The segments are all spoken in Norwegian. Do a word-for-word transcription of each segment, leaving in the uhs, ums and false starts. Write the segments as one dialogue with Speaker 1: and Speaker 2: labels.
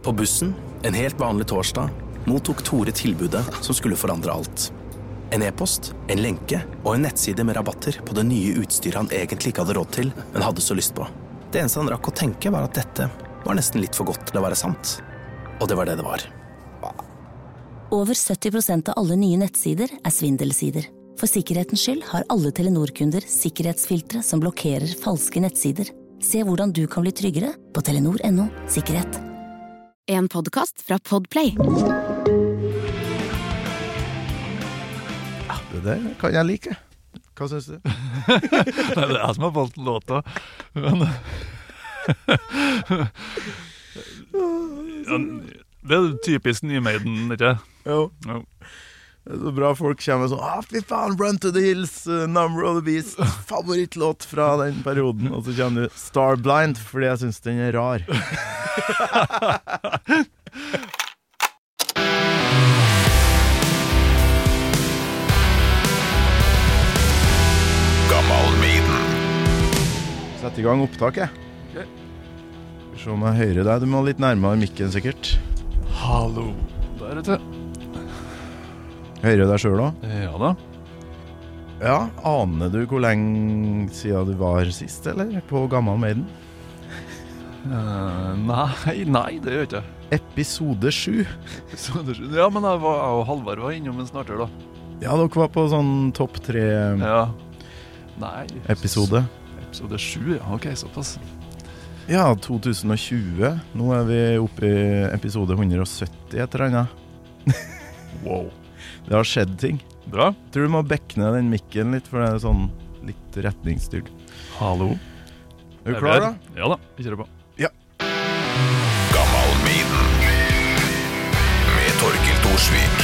Speaker 1: På bussen, en helt vanlig torsdag, mottok Tore tilbudet som skulle forandre alt. En e-post, en lenke og en nettside med rabatter på det nye utstyret han egentlig ikke hadde råd til, men hadde så lyst på. Det eneste han rakk å tenke var at dette var nesten litt for godt til å være sant. Og det var det det var.
Speaker 2: Over sytti prosent av alle nye nettsider er svindelsider. For sikkerhetens skyld har alle Telenor-kunder sikkerhetsfiltre som blokkerer falske nettsider. Se hvordan du kan bli tryggere på telenor punktum no sikkerhet.
Speaker 3: En podcast fra Podplay.
Speaker 4: Ja, det der kan jeg like. Hva synes du?
Speaker 5: Nei, det er jeg som har valgt låta. Men... ja, det er typisk New Maiden, ikke?
Speaker 4: Jo.
Speaker 5: Jo.
Speaker 4: Det er så bra folk kommer sånn, ah, fy faen, Run to the Hills, uh, Number of the Beast, favorittlåt fra den perioden. Og så kommer du Starblind, fordi jeg synes den er rar.
Speaker 6: Gammal Maiden.
Speaker 4: Sett i gang opptaket.
Speaker 5: Ok.
Speaker 4: Se om jeg hører deg, du må litt nærmere mikken sikkert.
Speaker 5: Hallo, der ute.
Speaker 4: Hører du deg selv da?
Speaker 5: Ja da.
Speaker 4: Ja, aner du hvor lenge siden du var sist, eller? På Gammal Maiden?
Speaker 5: Uh, nei, nei, det gjør ikke jeg.
Speaker 4: Episode sju.
Speaker 5: Ja, men jeg var, jeg og Halvard var innom en snartere da.
Speaker 4: Ja, dere var på sånn topp tre
Speaker 5: Ja. Nei.
Speaker 4: episode.
Speaker 5: Episode sju, ja, ok, såpass.
Speaker 4: Ja, to tusen og tjue. Nå er vi oppe i episode hundre og sytti etter henne.
Speaker 5: Wow.
Speaker 4: Det har skjedd ting.
Speaker 5: Bra.
Speaker 4: Tror du må bekkne den mikken litt, for det er sånn litt retningsstyrt.
Speaker 5: Hallo.
Speaker 4: Er du klar da?
Speaker 5: Ja da, vi kjører på.
Speaker 4: Ja.
Speaker 6: Gammal Maiden med Torkild Thorsvik.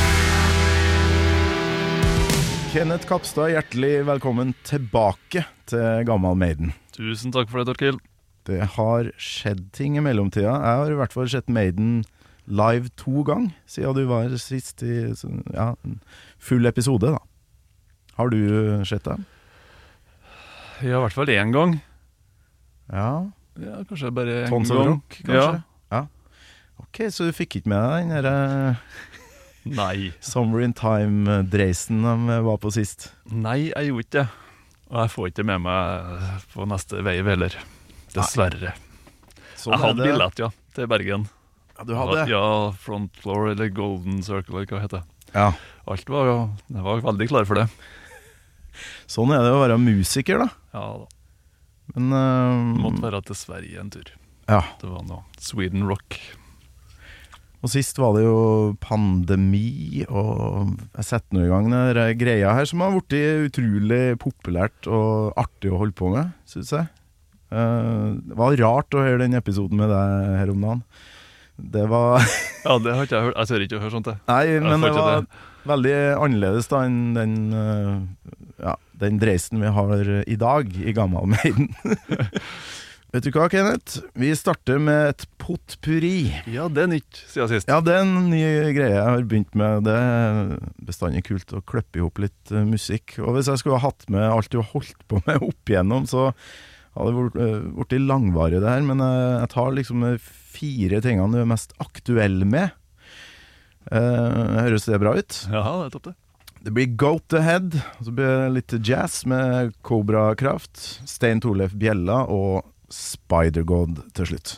Speaker 4: Kenneth Kapstad, hjertelig velkommen tilbake til Gammal Maiden.
Speaker 5: Tusen takk for det, Torkild.
Speaker 4: Det har skjedd ting i mellomtida. Jeg har i hvert fall sett Maiden live to gang, siden du var sist i ja, en full episode da. Har du sett det?
Speaker 5: Ja, i hvert fall en gang.
Speaker 4: Ja.
Speaker 5: Ja, kanskje bare en
Speaker 4: Tons of
Speaker 5: gang.
Speaker 4: Rock, kanskje?
Speaker 5: Ja.
Speaker 4: Ja. Ok, så du fikk ikke med deg den der uh,
Speaker 5: Nei.
Speaker 4: Summer in Time-dreisen de var på sist?
Speaker 5: Nei, jeg gjorde ikke det. Og jeg får ikke med meg på neste vei heller. Dessverre.
Speaker 4: Sånn
Speaker 5: jeg hadde
Speaker 4: er det.
Speaker 5: billett, ja, til Bergen.
Speaker 4: Ja, du hadde?
Speaker 5: Ja, Front Floor eller Golden Circle, eller hva heter det.
Speaker 4: Ja.
Speaker 5: Alt var jo, jeg var veldig klar for det.
Speaker 4: Sånn er det å være musiker da.
Speaker 5: Ja da.
Speaker 4: Men uh,
Speaker 5: Måtte være til Sverige en tur.
Speaker 4: Ja.
Speaker 5: Det var noe Sweden Rock.
Speaker 4: Og sist var det jo pandemi, og jeg setter noe i gang den greia her som har vært utrolig populært og artig å holde på med, synes jeg. Uh, det var rart å høre den episoden med deg her om dagen. Det var...
Speaker 5: Ja, det har ikke jeg hørt. Jeg ser ikke å høre sånt det.
Speaker 4: Nei, men det var
Speaker 5: det.
Speaker 4: veldig annerledes da enn den, uh, ja, den dreisen vi har i dag i Gammal Maiden. Vet du hva, Kenneth? Vi starter med et potpurri.
Speaker 5: Ja, det er nytt, siden sist.
Speaker 4: Ja, det er en ny greie jeg har begynt med. Det er bestandig kult å klippe ihop litt uh, musikk. Og hvis jeg skulle ha hatt med alt du har holdt på med opp igjennom, så hadde det vært, uh, vært langvarig det her. Men uh, jeg tar liksom de fire tingene du er mest aktuelle med. Uh, høres det bra ut?
Speaker 5: Ja, det er topp det.
Speaker 4: Det blir Goat Ahead, og så blir det litt jazz med Cobra Kraft, Stein Torleif Bjella og Spider-God til slutt.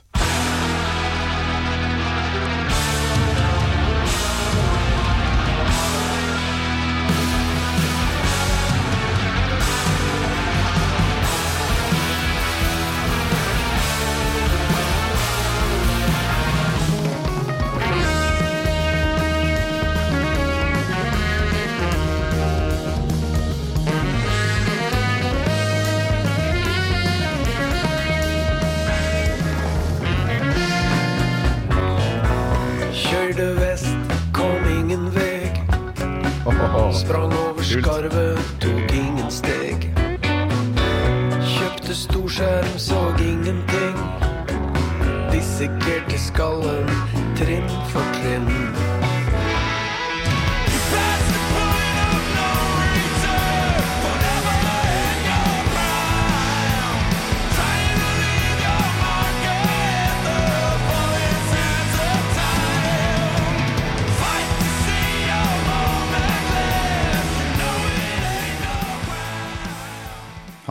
Speaker 7: Sprang over skarvet, tok ingen steg. Kjøpte storskjerm, så ingenting. Dissekerte skallen, trinn for trinn.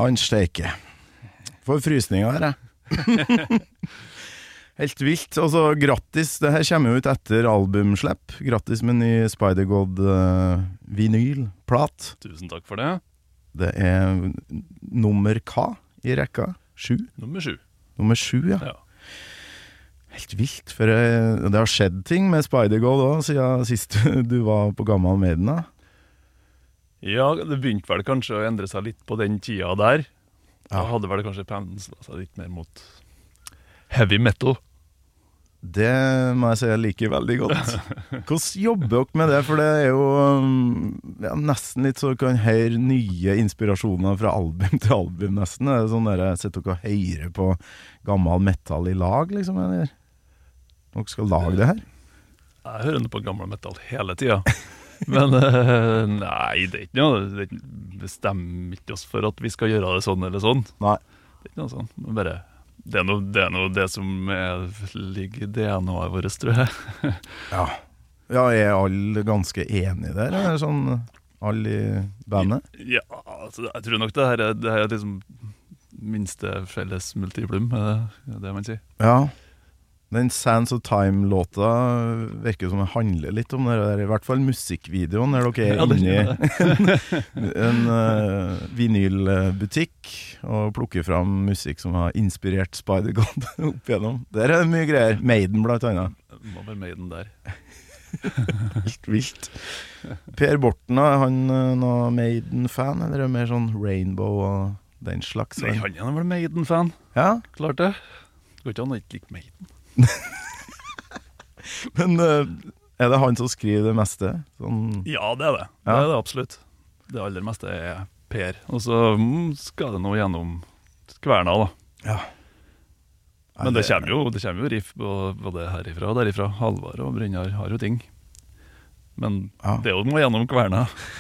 Speaker 4: Han steike. For frysninger her, jeg. Helt vilt. Og så grattis, det her kommer jo ut etter albumslepp. Grattis med ny Spider-God uh, vinylplat.
Speaker 5: Tusen takk for det.
Speaker 4: Det er nummer K i rekka. Sju.
Speaker 5: Nummer sju.
Speaker 4: Nummer sju, ja.
Speaker 5: Ja.
Speaker 4: Helt vilt, for jeg, det har skjedd ting med Spider-God også, siden sist du var på Gammal Maiden, da.
Speaker 5: Ja, det begynte vel kanskje å endre seg litt på den tida der.
Speaker 4: Ja.
Speaker 5: Da hadde vel kanskje penslet seg litt mer mot heavy metal.
Speaker 4: Det må jeg si jeg liker veldig godt. Hvordan jobber dere med det? For det er jo ja, nesten litt så du kan høre nye inspirasjoner fra album til album nesten. Det er sånn der jeg sitter dere og hører på gammel metal i lag, liksom, eller? Dere skal lage det her?
Speaker 5: Jeg hører noe på gammel metal hele tida. Men uh, nei, det er ikke noe. Det bestemmer ikke oss for at vi skal gjøre det sånn eller sånn.
Speaker 4: Nei.
Speaker 5: Det er ikke noe sånn. Bare... Det er, noe, det er noe det som er, ligger i D N A-et vårt, tror jeg.
Speaker 4: Ja. Ja, er alle ganske enige der? Eller sånn, alle i bandet?
Speaker 5: Ja, altså, jeg tror nok det her er, det her er liksom minste felles multiplum, er det det man sier?
Speaker 4: Ja. Den Sands of Time-låta virker som det handler litt om det der, i hvert fall musikkvideoen, der dere er
Speaker 5: Ja, det
Speaker 4: inne i
Speaker 5: gjør
Speaker 4: en, en uh, vinylbutikk og plukker fram musikk som har inspirert Spider-God opp igjennom. Der er det mye greier. Maiden blant annet.
Speaker 5: Det må være Maiden der.
Speaker 4: Helt vilt. Per Borten, er han uh, noe Maiden-fan, eller er det mer sånn Rainbow og den slags?
Speaker 5: Nei, han er vel Maiden-fan.
Speaker 4: Ja?
Speaker 5: Klart det. Går ikke an å ikke like Maiden.
Speaker 4: Men uh, er det han som skriver det meste? Sånn...
Speaker 5: Ja, det er det. Det
Speaker 4: Ja.
Speaker 5: er det absolutt. Det aller meste er Per. Og så mm, skal det nå gjennom kverna, da.
Speaker 4: Ja.
Speaker 5: Men det kommer jo, det kommer jo riff både herifra og derifra. Halvard og Brynjar har jo ting. Men
Speaker 4: Ja.
Speaker 5: det er jo noe gjennom kverna.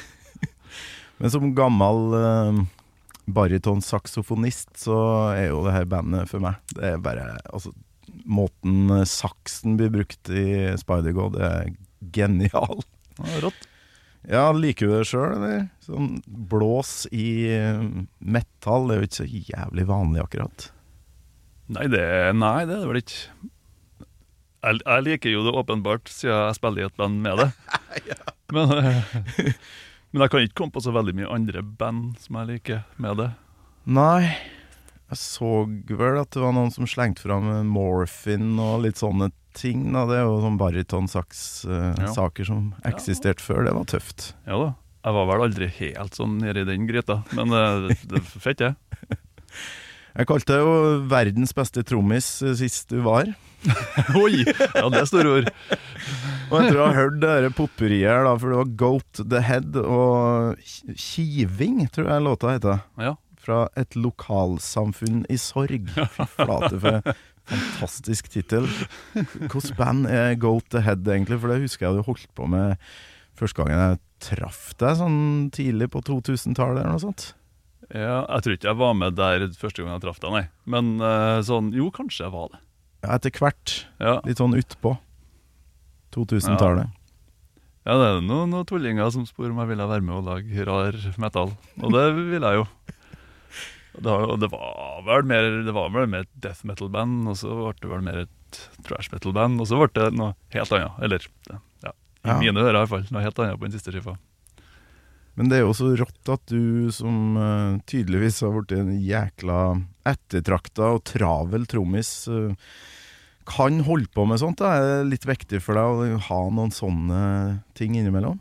Speaker 4: Men som gammel uh, bariton-saksofonist så er jo det her bandet for meg. Det er bare, altså, måten saksen blir brukt i Spider-God er genial.
Speaker 5: Ja, rått.
Speaker 4: Ja, liker du det selv, eller? Sånn blås i uh, metal, det er jo ikke så jævlig vanlig akkurat.
Speaker 5: Nei, det, nei, det er det vel ikke. Jeg, jeg liker jo det åpenbart, siden jeg spiller i et band med det. Men, eh, men jeg kan ikke komme på så veldig mye andre band som jeg liker med det.
Speaker 4: Nei, jeg så vel at det var noen som slengte fram Morphine og litt sånne ting. Da. Det er jo sånn bariton-saks-saker
Speaker 5: Ja.
Speaker 4: som eksisterte før. Det var tøft.
Speaker 5: Ja da, jeg var vel aldri helt sånn nede i den gryta, men eh, det, det er fett, jeg.
Speaker 4: Jeg kalte det jo verdens beste trommis eh, sist du var.
Speaker 5: Oi, ja, det er store ord.
Speaker 4: Og jeg tror jeg har hørt det der potpurriet her, da, for det var Goat the Head og Ki- Kiving, tror jeg låta heter.
Speaker 5: Ja,
Speaker 4: Fra et lokalsamfunn i sorg. Fy flate for fantastisk titel. Hvordan band er Goat the Head egentlig? For det husker jeg du holdt på med første gangen jeg traff deg, sånn tidlig på to tusen-tallet eller noe sånt.
Speaker 5: ja, jeg tror ikke jeg var med der første gang jeg traff deg, nei. Men eh, sånn, jo, kanskje jeg var det.
Speaker 4: Ja, etter hvert.
Speaker 5: Ja,
Speaker 4: Litt sånn utpå to tusen-tallet.
Speaker 5: ja det er noen, noen tullinger som spør om jeg ville være med og lage rar metal, og det ville jeg jo. Det, var, det var vel mer Det var vel mer et death metal band, og så ble det vel mer et trash metal band, og så ble det noe helt annet. Eller, ja, i
Speaker 4: Ja.
Speaker 5: mine ører i hvert fall, noe helt annet på den siste skifa.
Speaker 4: Men det er jo så rått at du som uh, tydeligvis har vært en jækla ettertrakta og travel trommis, uh, kan holde på med sånt. Da. Er det litt viktig for deg å ha noen sånne ting innimellom?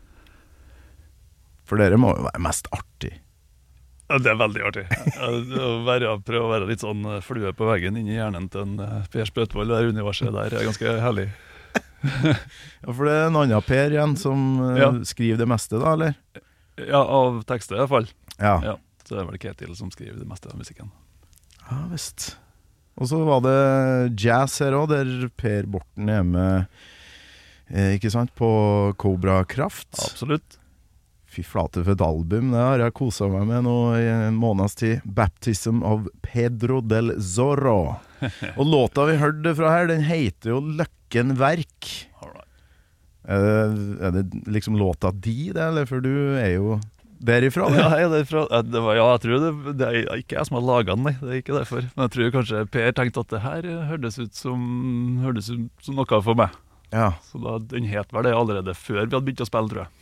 Speaker 4: For dere må jo være mest artig.
Speaker 5: Ja, det er veldig artig. Å være, prøve å være litt sånn flue på veggen inni hjernen til en eh, Per Spøtvold. Det universet der er ganske herlig.
Speaker 4: Ja, for det er en annen Per igjen som uh,
Speaker 5: Ja.
Speaker 4: skriver det meste, da, eller?
Speaker 5: Ja, av tekster i hvert fall.
Speaker 4: Ja.
Speaker 5: Ja, så det er vel Ketil som skriver det meste av musikken.
Speaker 4: Ja, visst. Og så var det jazz her også, der Per Borten er med, eh, ikke sant, på Cobra Kraft.
Speaker 5: Absolutt.
Speaker 4: Fy flate for et album, det har jeg koset meg med nå i en måneds tid. Baptism of Pedro del Zorro. Og låta vi hørte fra her, den heter jo Løkken Verk.
Speaker 5: All right.
Speaker 4: Er det, er det liksom låta di det, eller? For du er jo derifra, det?
Speaker 5: Ja, jeg er derifra. Ja, det var, ja, jeg tror det, det er ikke jeg som har laget den, nei. Det er ikke derfor. Men jeg tror kanskje Per tenkte at det her hørtes ut som, hørtes ut som noe for meg.
Speaker 4: Ja.
Speaker 5: Så da, den het vel det allerede før vi hadde begynt å spille, tror jeg.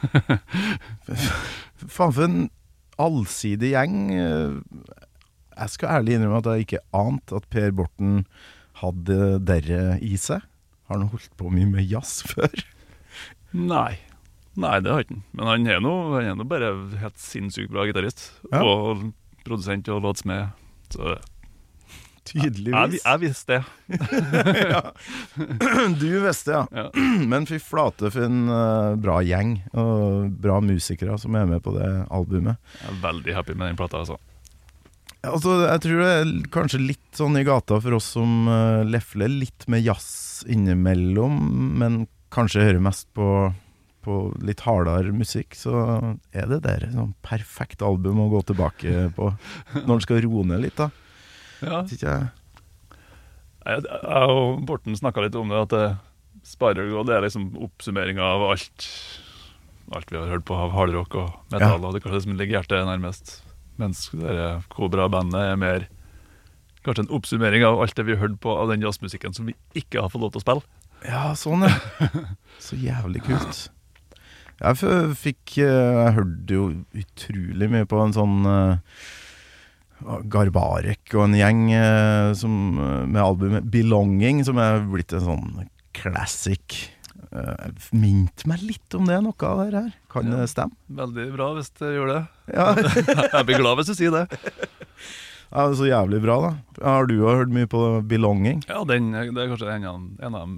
Speaker 4: Faen for en allsidig gjeng. Jeg skal ærlig innrømme at jeg ikke ante at Per Borten hadde derre i seg. Har han holdt på mye med jazz før?
Speaker 5: Nei. Nei, det har ikke han. Men han er nå, han er nå bare helt sinnssykt bra gitarist.
Speaker 4: Ja.
Speaker 5: Og produsent og låtsmed. Så
Speaker 4: Tydeligvis.
Speaker 5: jeg, jeg visste det.
Speaker 4: Ja. Du visste, ja.
Speaker 5: Ja.
Speaker 4: Men fy flate for en uh, bra gjeng og bra musikere som er med på det albumet.
Speaker 5: Jeg er veldig happy med den plata, altså.
Speaker 4: Altså, jeg tror det er kanskje litt sånn i gata for oss som uh, lefler litt med jazz innimellom, men kanskje hører mest på, på litt hardere musikk, så er det der et sånn perfekt album å gå tilbake på når man skal roe ned litt, da.
Speaker 5: Ja.
Speaker 4: Vet ikke jeg.
Speaker 5: Jeg, jeg og Borten snakket litt om det, at det Spider God, det er liksom oppsummeringen av alt alt vi har hørt på av hardrock og metal,
Speaker 4: Ja.
Speaker 5: og det er kanskje det som ligger hjertet nærmest. Mens det der Cobra-bandet er mer kanskje en oppsummering av alt det vi har hørt på av den jazzmusikken som vi ikke har fått lov til å spille.
Speaker 4: Ja, sånn ja. Så jævlig kult. Jeg f- fikk, eh, jeg hørte jo utrolig mye på en sånn uh, Garbarek og en gjeng uh, som, uh, med albumet Belonging, som er blitt en sånn classic. Uh, Mint meg litt om det, noe av det her. Kan
Speaker 5: Ja.
Speaker 4: det stemme?
Speaker 5: Veldig bra hvis det gjør det.
Speaker 4: Ja,
Speaker 5: Jeg blir glad hvis du sier det.
Speaker 4: ja, det er så jævlig bra da. Har du også hørt mye på Belonging?
Speaker 5: Ja, den, det er kanskje en av, en av dem.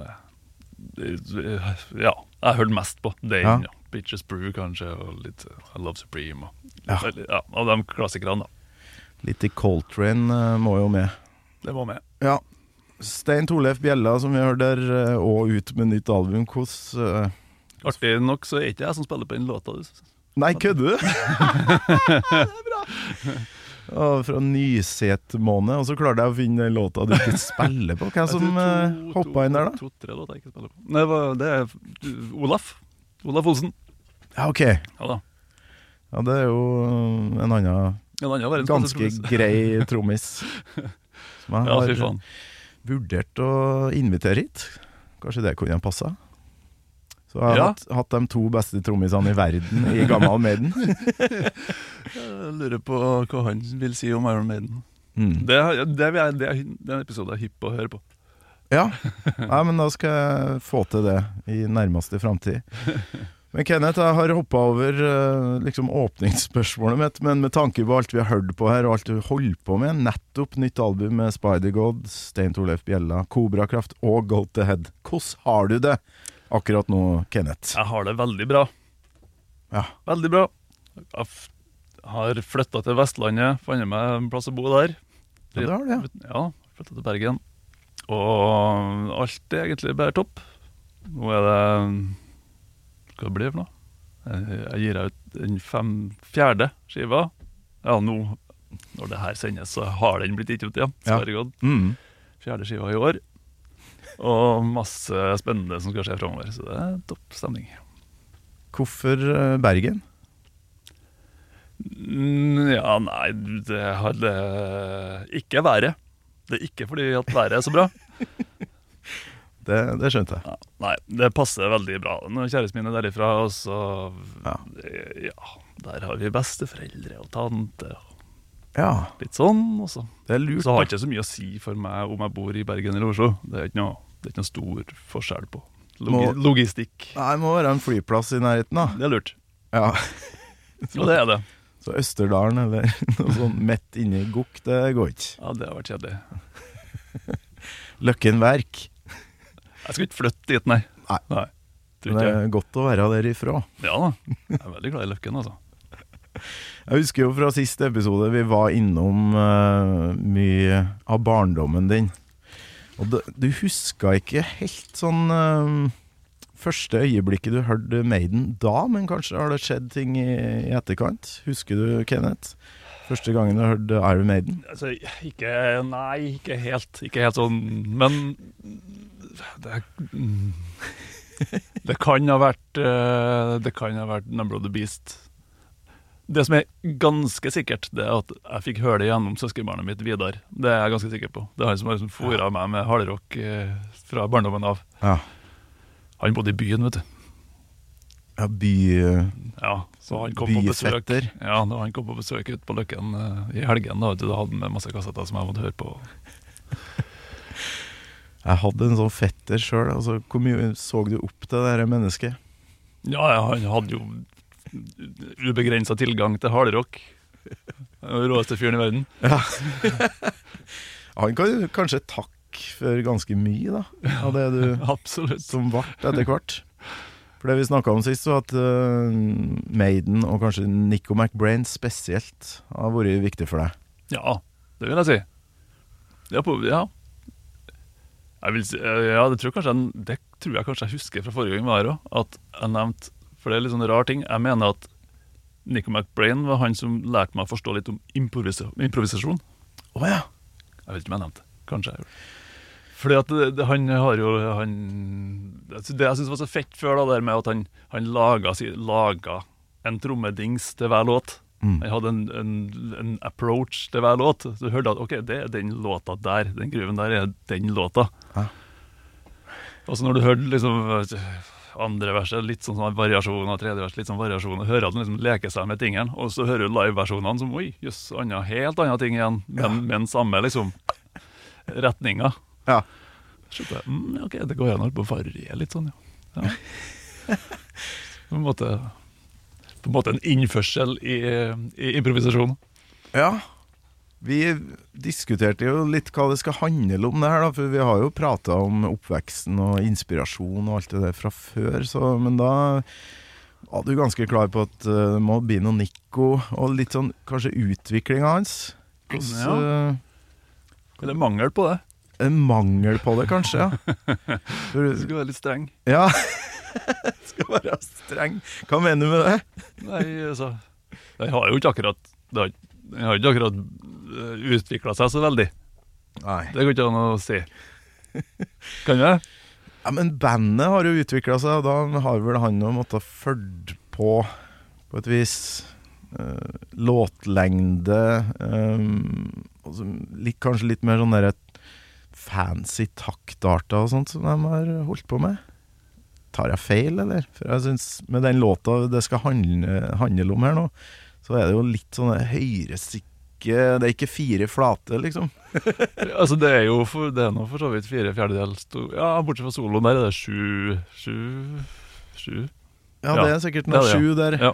Speaker 5: Ja, jeg har hørt mest på den.
Speaker 4: Ja.
Speaker 5: Ja. Bitches Brew kanskje, og litt uh, I Love Supreme. Og,
Speaker 4: Ja.
Speaker 5: ja, av de klassikerne da.
Speaker 4: Litt i Coltrane uh, må jo med.
Speaker 5: Det var med.
Speaker 4: Ja, Stein Torleif Bjella, som vi hørte der, uh, og ut med nytt album. Hvordan... Uh,
Speaker 5: Artig nok så er ikke jeg som spiller på den låta.
Speaker 4: Nei, kødder du? Det er bra. Og fra Nysetmåne, og så klarte jeg å finne den låta du ikke spiller på. Hvem som uh, hoppet inn der da?
Speaker 5: To-tre låter jeg ikke spiller på. Nei, det, var, det er du, Olaf. Olaf Olsen.
Speaker 4: Ja, ok.
Speaker 5: Ja da.
Speaker 4: Ja, det er jo en annen
Speaker 5: En annen verdens
Speaker 4: ganske
Speaker 5: beste trommis.
Speaker 4: grei trommis. Som jeg
Speaker 5: Ja, fy
Speaker 4: har
Speaker 5: faen.
Speaker 4: vurdert å invitere hit. Kanskje det kunne passe. Så jeg har
Speaker 5: Ja.
Speaker 4: hatt, hatt de to beste trommisene i verden i Gammal Maiden.
Speaker 5: Jeg lurer på hva han vil si om Iron Maiden.
Speaker 4: Mm.
Speaker 5: Det, er- det, er, det, er, det er en episode jeg er hypp på å høre på.
Speaker 4: Ja. ja, men da skal jeg få til det i nærmeste fremtid. Men Kenneth, jeg har hoppet over eh, liksom åpningsspørsmålet mitt, men med tanke på alt vi har hørt på her, og alt du holder på med, nettopp nytt album med Spider-God, Stein Torleif Bjella, Cobra Kraft og Go to Head. Hvordan har du det akkurat nå, Kenneth?
Speaker 5: Jeg har det veldig bra.
Speaker 4: Ja.
Speaker 5: Veldig bra. Jeg f- har flyttet til Vestlandet, funnet meg en plass å bo der.
Speaker 4: Ja, det har du, ja.
Speaker 5: Ja, flyttet til Bergen. Og alt er egentlig bare topp. Nå er det Hva det blir for noe? Jeg, jeg gir ut den fem, fjerde skiva. Ja, nå når det her sendes, så har den blitt gitt ut igjen.
Speaker 4: Ja.
Speaker 5: Spider-God.
Speaker 4: Mm.
Speaker 5: Fjerde skiva i år. Og masse spennende som skal skje fremover. Så det er topp stemning.
Speaker 4: Hvorfor eh, Bergen?
Speaker 5: Mm, Ja, nei, det har det ikke været. Det er ikke fordi at været er så bra.
Speaker 4: Det, det skjønte jeg.
Speaker 5: Ja, nei, det passer veldig bra. Når kjæresten min er derifra, og så
Speaker 4: Ja.
Speaker 5: Ja, der har vi besteforeldre og tante og
Speaker 4: Ja,
Speaker 5: litt sånn. Og så,
Speaker 4: det er lurt.
Speaker 5: så har
Speaker 4: da.
Speaker 5: det ikke så mye å si for meg om jeg bor i Bergen eller Oslo. Det er ikke noe, det er ikke noe stor forskjell på logi
Speaker 4: Må-
Speaker 5: logistikk.
Speaker 4: Nei, det må være en flyplass i nærheten da.
Speaker 5: Det er lurt.
Speaker 4: Ja,
Speaker 5: Og det er det.
Speaker 4: så Østerdalen eller noe sånn midt inne i Gokk, det går ikke.
Speaker 5: Ja, det har vært kjedelig.
Speaker 4: Løkken Verk.
Speaker 5: Jeg skal ikke flytte dit, nei.
Speaker 4: Nei.
Speaker 5: Nei. Tror
Speaker 4: Men
Speaker 5: ikke
Speaker 4: det
Speaker 5: jeg.
Speaker 4: er godt å være derifra.
Speaker 5: Ja da. Jeg er veldig glad i Løkken, altså.
Speaker 4: Jeg husker jo fra siste episode vi var innom eh, mye av barndommen din. Og det, du huska ikke helt sånn eh, første øyeblikket du hørte Maiden da, men kanskje har det skjedd ting i, i etterkant? Husker du, Kenneth? Første gangen du hørte Iron Maiden?
Speaker 5: Altså, ikke Nei, ikke helt. Ikke helt sånn. Men det, mm, det kan ha vært eh, Det kan ha vært Number of the Beast. Det som er ganske sikkert, det er at jeg fikk høre det gjennom søskenbarnet mitt Vidar. Det er jeg ganske sikker på. Det er han som har liksom foret meg med hardrock eh, fra barndommen av.
Speaker 4: Ja.
Speaker 5: Han bodde i byen, vet du.
Speaker 4: Ja, by...
Speaker 5: Ja, så han kom på besøk.
Speaker 4: Bysvetter.
Speaker 5: Ja, da han kom på besøk ut på Løkken eh, i helgen, da, vet du, da hadde han med masse kassetter som jeg måtte høre på.
Speaker 4: Jeg hadde en sånn fetter selv, altså, hvor mye så du opp til det her mennesket?
Speaker 5: Ja, ja, han hadde jo ubegrenset tilgang til hardrock. Den råeste fyren i verden.
Speaker 4: Ja. Han kan jo kanskje takke for ganske mye, da, av det du
Speaker 5: Absolutt.
Speaker 4: som vart etter hvert. For det vi snakket om sist, så at uh, Maiden og kanskje Nico McBrain spesielt har vært viktig for deg.
Speaker 5: Ja, det vil jeg si. Ja, på, ja. Jeg vil si, ja, det tror, kanskje, jeg- det tror jeg kanskje jeg husker fra forrige gang vi var her også, at jeg nevnte, for det er litt sånn rar ting, jeg mener at Nico McBrain var han som lærte meg å forstå litt om improvisa- improvisasjon.
Speaker 4: Åja.
Speaker 5: Jeg vet ikke om jeg nevnte det. Kanskje jeg gjorde det. Fordi at det, det, han har jo han, Det jeg synes var så fett før, da, der med at han, han laga, si, laga en trommedings til hver låt.
Speaker 4: Mm.
Speaker 5: Han hadde en, en, en approach til hver låt. Så du hørte at ok, det er den låta der. Den gruven der er den låta.
Speaker 4: Ja.
Speaker 5: Og så når du hørte liksom andre verset, litt sånn, sånn variasjoner, tredje vers, litt sånn variasjoner, hører at han liksom leker seg med tingene, og så hører du live-versjonene som, oi, jøss, andre, helt andre ting igjen, men,
Speaker 4: Ja.
Speaker 5: men samme liksom retninger.
Speaker 4: Ja.
Speaker 5: Så jeg, mm, ok, det går igjen på å variere litt sånn, ja. ja. På en måte, på en måte en innførsel i, i improvisasjon.
Speaker 4: Ja. Vi diskuterte jo litt hva det skal handle om det her, da, for vi har jo pratet om oppveksten og inspirasjon og alt det der fra før, så, men da var du ganske klar på at uh, det må bli noe Nico, og litt sånn, kanskje utviklingen hans. Hvordan,
Speaker 5: Ja.
Speaker 4: uh,
Speaker 5: Eller mangel på det.
Speaker 4: en mangel på det, kanskje, ja. For,
Speaker 5: Det skal være litt streng.
Speaker 4: ja, skal være streng. Hva mener du med det?
Speaker 5: Nei, altså, jeg har jo ikke akkurat, det har, jeg har ikke akkurat utviklet seg så veldig.
Speaker 4: Nei.
Speaker 5: Det går ikke an å si. Kan jeg?
Speaker 4: Ja, men bandet har jo utviklet seg, og da har vel han jo måttet følge på, på et vis, uh, låtlengde, um, og så litt, kanskje litt mer sånn der fancy taktarter og sånt som de har holdt på med. Tar jeg feil, eller? For jeg synes, med den låta det skal handle, handle om her nå, så er det jo litt sånn høyresikk. Det er ikke fire flate, liksom.
Speaker 5: Altså, det er jo for, det er nå for så vidt fire fjerdedel sto, ja, bortsett fra soloen der er det sju, sju, sju.
Speaker 4: Ja,
Speaker 5: Ja,
Speaker 4: det er sikkert noe
Speaker 5: det er det,
Speaker 4: sju der.
Speaker 5: Ja.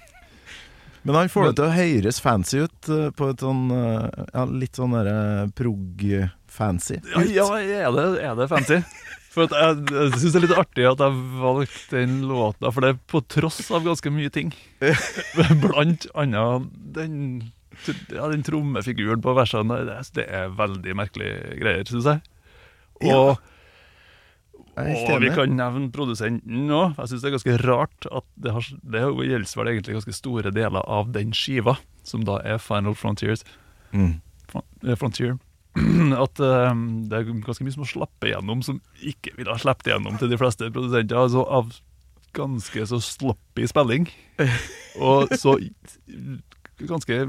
Speaker 4: Men han får det til å høres fancy ut uh, på et sånn, uh, ja, litt sånn der uh, prog-fancy ut.
Speaker 5: Ja, ja er, det, er det fancy? For at jeg, jeg synes det er litt artig at jeg valgte den låta, for det er på tross av ganske mye ting. Blant annet den, ja, den trommefiguren på versene, det, det er veldig merkelige greier, synes jeg. Og,
Speaker 4: Jeg er helt
Speaker 5: og vi
Speaker 4: enig.
Speaker 5: kan nevne produsenten nå. Jeg synes det er ganske rart at det, har, det gjelder vel egentlig ganske store deler av den skiva, som da er Final Frontiers.
Speaker 4: Mm.
Speaker 5: Frontier. At um, det er ganske mye som å slappe igjennom som ikke vil ha sleppet igjennom til de fleste produsenter, altså av ganske så sloppy spilling og så ganske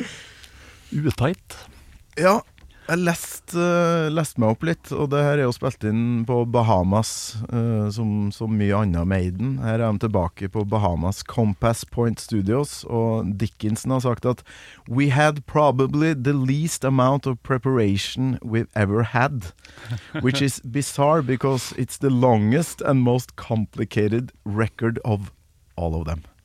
Speaker 5: uteit.
Speaker 4: Ja, jeg leste, uh, leste meg opp litt, og det her er jo spilt inn på Bahamas, uh, som, som mye annet Maiden. Her er de tilbake på Bahamas Compass Point Studios, og Dickinson har sagt at «We had probably the least amount of preparation we've ever had, which is bizarre because it's the longest and most complicated record of all of them».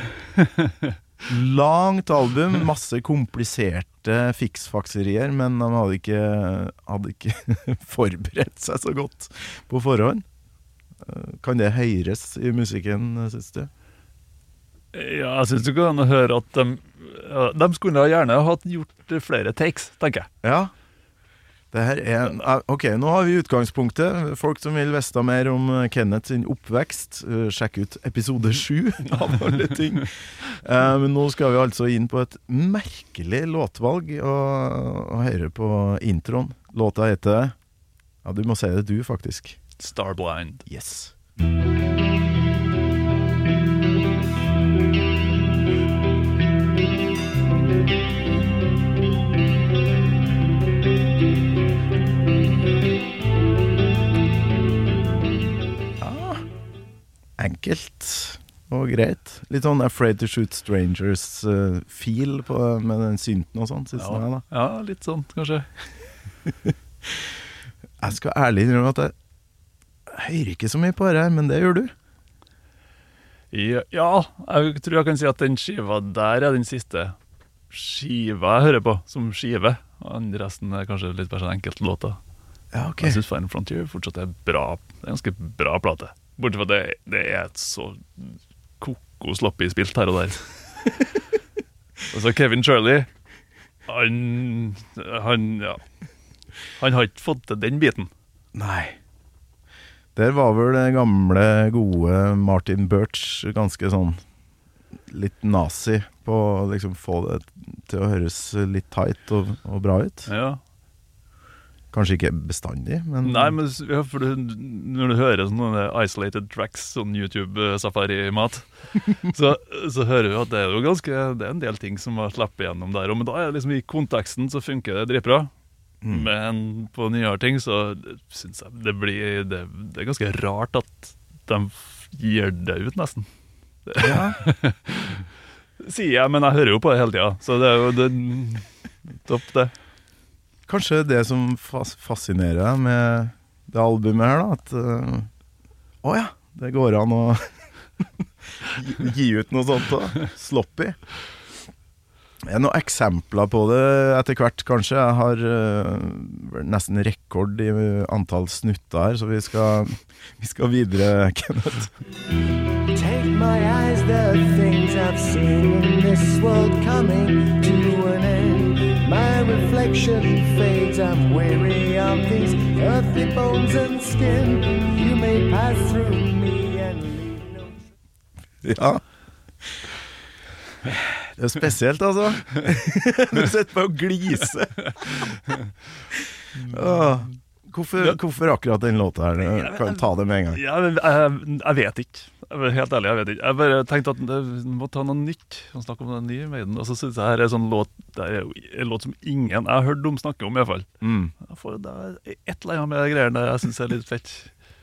Speaker 4: Langt album, masse kompliserte fiksfakserier, men de hadde ikke, hadde ikke forberedt seg så godt på forhånd. Kan det høres i musikken, synes du?
Speaker 5: Ja, jeg synes det går an å høre at de, ja, de skulle gjerne ha gjort flere takes, tenker jeg.
Speaker 4: Ja. Det her er, ok, nå har vi utgangspunktet. Folk som vil vite mer om Kenneth sin oppvekst, uh, sjekk ut episode sju av alle ting. Uh, men nå skal vi altså inn på et merkelig låtvalg og, og høre på introen. Låta heter, ja, du må si det du faktisk.
Speaker 5: Starblind.
Speaker 4: Yes. enkelt og greit. Litt sånn Afraid to Shoot Strangers-feel uh, med den synten og sånn, synes
Speaker 5: Ja,
Speaker 4: jeg da.
Speaker 5: ja, litt sånn, kanskje.
Speaker 4: Jeg skal ærlig innrømme at jeg hører ikke så mye på det her, men det gjør du.
Speaker 5: Ja, ja, jeg tror jeg kan si at den skiva der er den siste skiva jeg hører på, som skive. Og resten er kanskje litt bare sånn enkelt låter.
Speaker 4: Ja, ok.
Speaker 5: Jeg synes Final Frontier fortsatt er bra. Det er en ganske bra plate. Bortsett fra det, det er et så koko sloppy spilt her og der. Og så Kevin Shirley, han, han, ja, han har ikke fått til den biten.
Speaker 4: Nei. Der var vel det gamle, gode Martin Birch ganske sånn litt nazi på å liksom få det til å høres litt tight og, og bra ut.
Speaker 5: Ja.
Speaker 4: Kanskje ikke bestandig, men...
Speaker 5: Nei, men ja, for du, når du hører sånne isolated tracks, sånn YouTube-safari-mat, så, så hører du at det er jo ganske, det er en del ting som har slappet gjennom der, men da er det liksom i konteksten så funker det dritbra. Mm. Men på nyere ting så synes jeg det blir, det, det er ganske rart at de gir det ut nesten.
Speaker 4: Ja.
Speaker 5: Sier jeg, men jeg hører jo på det hele tiden, så det er jo det, topp det.
Speaker 4: Kanskje det som fas fascinerer deg med det albumet her da, at uh, å ja, det går an å gi, gi ut noe sånt da, sloppy. Det er noen eksempler på det etter hvert kanskje. Jeg har uh, nesten rekord i antall snutter her, så vi skal, vi skal videre, Kenneth.
Speaker 7: Take my eyes, the things I've seen in this world coming to an end. My reflection fades, I'm weary of these earthly bones and skin. You may pass through me and leave no...
Speaker 4: Ja. Det er spesielt, altså. Du sitter på å glise. Åh, hvorfor, hvorfor akkurat den låta her? Jeg kan ta det med en gang.
Speaker 5: Ja, jeg, jeg vet ikke. Jeg er helt ærlig, jeg vet ikke. Jeg bare tenkte at det må ta noe nytt. Han snakker om den nye Maiden. Og så synes jeg her er en sånn låt, det er en låt som ingen jeg har hørt dem snakke om i hvert fall. Mm. Det er et eller annet med de greiene jeg synes er litt fett.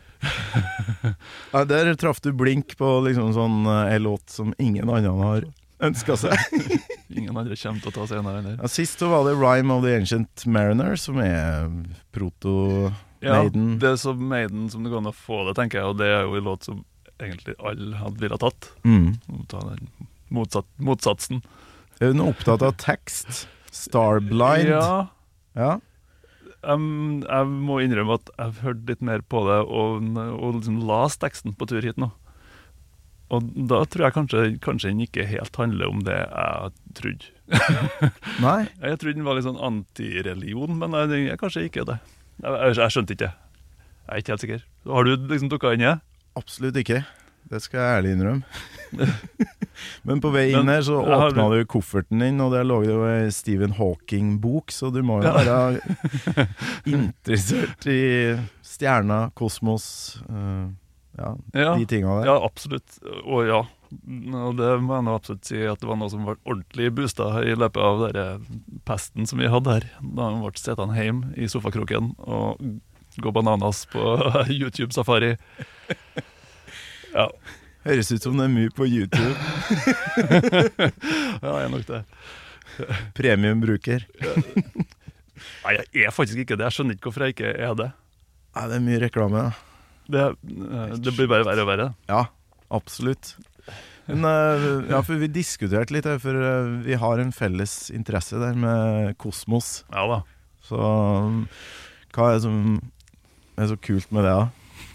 Speaker 4: Ja, der traff du blink på liksom sånn en låt som ingen andre har ønsket seg.
Speaker 5: Ingen andre kommer til å ta senere enn det.
Speaker 4: Ja, sist så var det Rime of the Ancient Mariner, som er proto-Maiden.
Speaker 5: Ja, det er så Maiden som det går an å få det, tenker jeg. Og det er jo en låt som egentlig alle hadde ville ha tatt.
Speaker 4: Mm.
Speaker 5: Ta den motsatt, motsatsen.
Speaker 4: Er du nå opptatt av tekst? Starblind?
Speaker 5: Ja.
Speaker 4: Ja.
Speaker 5: Um, jeg må innrømme at jeg hørte litt mer på det og, og liksom las teksten på tur hit nå. Og da tror jeg kanskje, kanskje den ikke helt handler om det jeg trodde.
Speaker 4: Nei?
Speaker 5: Jeg trodde den var litt sånn antireligion, men den er kanskje ikke det. Jeg, jeg, jeg skjønte ikke. Jeg er ikke helt sikker. Har du liksom dukket inn i det?
Speaker 4: Absolutt ikke. Det skal jeg ærlig innrømme. Men på vei inn her så åpna du kofferten din, og der lå det jo en Stephen Hawking-bok, så du må jo være interessert i stjerner, kosmos, uh, ja, ja, de tingene der.
Speaker 5: Ja, absolutt. Og ja, og det må jeg nå absolutt si at det var noe som var ordentlig boostet i løpet av denne pesten som vi hadde her. Da vi ble sittende hjemme i sofakroken og gå bananas på YouTube-safari. Ja.
Speaker 4: Høres ut som det er mye på YouTube.
Speaker 5: Ja, jeg er nok det.
Speaker 4: Premiumbruker.
Speaker 5: Nei, jeg er faktisk ikke det. Jeg skjønner ikke hvorfor jeg ikke er det.
Speaker 4: Nei, det er mye reklame, da.
Speaker 5: Det, det blir bare verre og verre.
Speaker 4: Ja, absolutt. Men ja, for vi diskuterte litt her, for vi har en felles interesse der med kosmos.
Speaker 5: Ja da.
Speaker 4: Så hva er det som er så kult med det, da?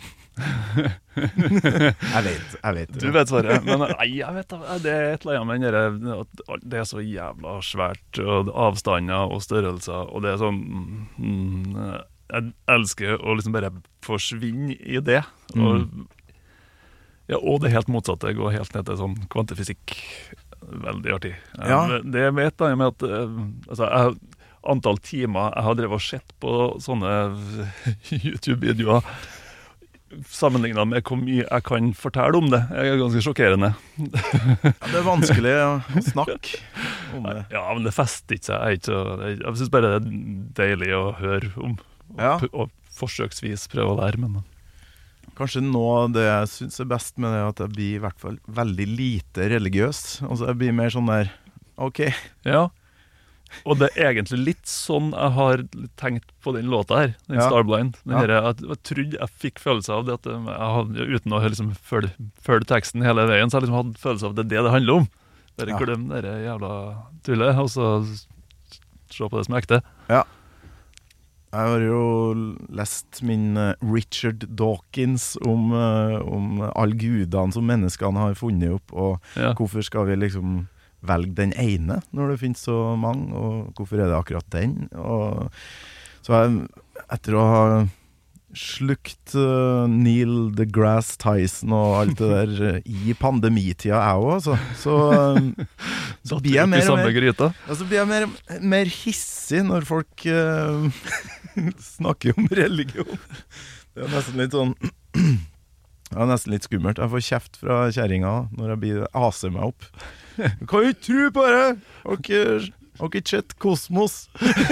Speaker 4: jeg vet, jeg vet det.
Speaker 5: Du vet svaret, men nei, jeg vet det er et eller annet med den at det er så jævla svært, og avstander og størrelser, og det er sånn mm, jeg elsker å liksom bare forsvinne i det, og, ja, og det helt motsatte, gå helt ned til sånn kvantefysikk. Veldig artig.
Speaker 4: Ja.
Speaker 5: Det vet jeg med at altså, jeg, antall timer jeg har drevet og sett på sånne YouTube-videoer sammenlignet med hvor mye jeg kan fortelle om det, er ganske sjokkerende.
Speaker 4: Ja, det er vanskelig å snakke om det.
Speaker 5: Ja, men det fester ikke seg. Jeg, ikke, jeg, jeg synes bare det er deilig å høre om, og,
Speaker 4: ja.
Speaker 5: og forsøksvis prøve å lære, men
Speaker 4: Kanskje nå det jeg synes er best med det, at jeg blir i hvert fall veldig lite religiøs. Altså jeg blir mer sånn der, ok.
Speaker 5: Ja, og det er egentlig litt sånn jeg har tenkt på den låta her, den
Speaker 4: Ja.
Speaker 5: Starblind. Den
Speaker 4: Ja.
Speaker 5: her, jeg, jeg trodde jeg fikk følelse av det, at jeg hadde, uten å liksom følge, følge teksten hele veien, så jeg liksom hadde følelse av at det er det det handler om. Bare
Speaker 4: Ja.
Speaker 5: glem det der jævla tullet, og så se på det som er ekte.
Speaker 4: Ja. Jeg har jo lest min eh, Richard Dawkins om, eh, om alle gudene som menneskene har funnet opp, og
Speaker 5: Ja.
Speaker 4: hvorfor skal vi liksom velge den ene når det finnes så mange, og hvorfor er det akkurat den? Og så jeg, etter å ha slukt uh, Neil deGrasse Tyson og alt det der uh, i pandemitida jeg også, så, så, uh, så
Speaker 5: Datt
Speaker 4: blir jeg
Speaker 5: opp i
Speaker 4: mer og
Speaker 5: samme
Speaker 4: mer,
Speaker 5: gryta.
Speaker 4: ja, så blir jeg mer, mer hissig når folk uh, snakker om religion. Det er nesten litt sånn det er nesten litt skummelt. Jeg får kjeft fra kjerringa når jeg blir aser meg opp. Du kan jo ikke tro på det! Har ikke, har ikke sett Kosmos.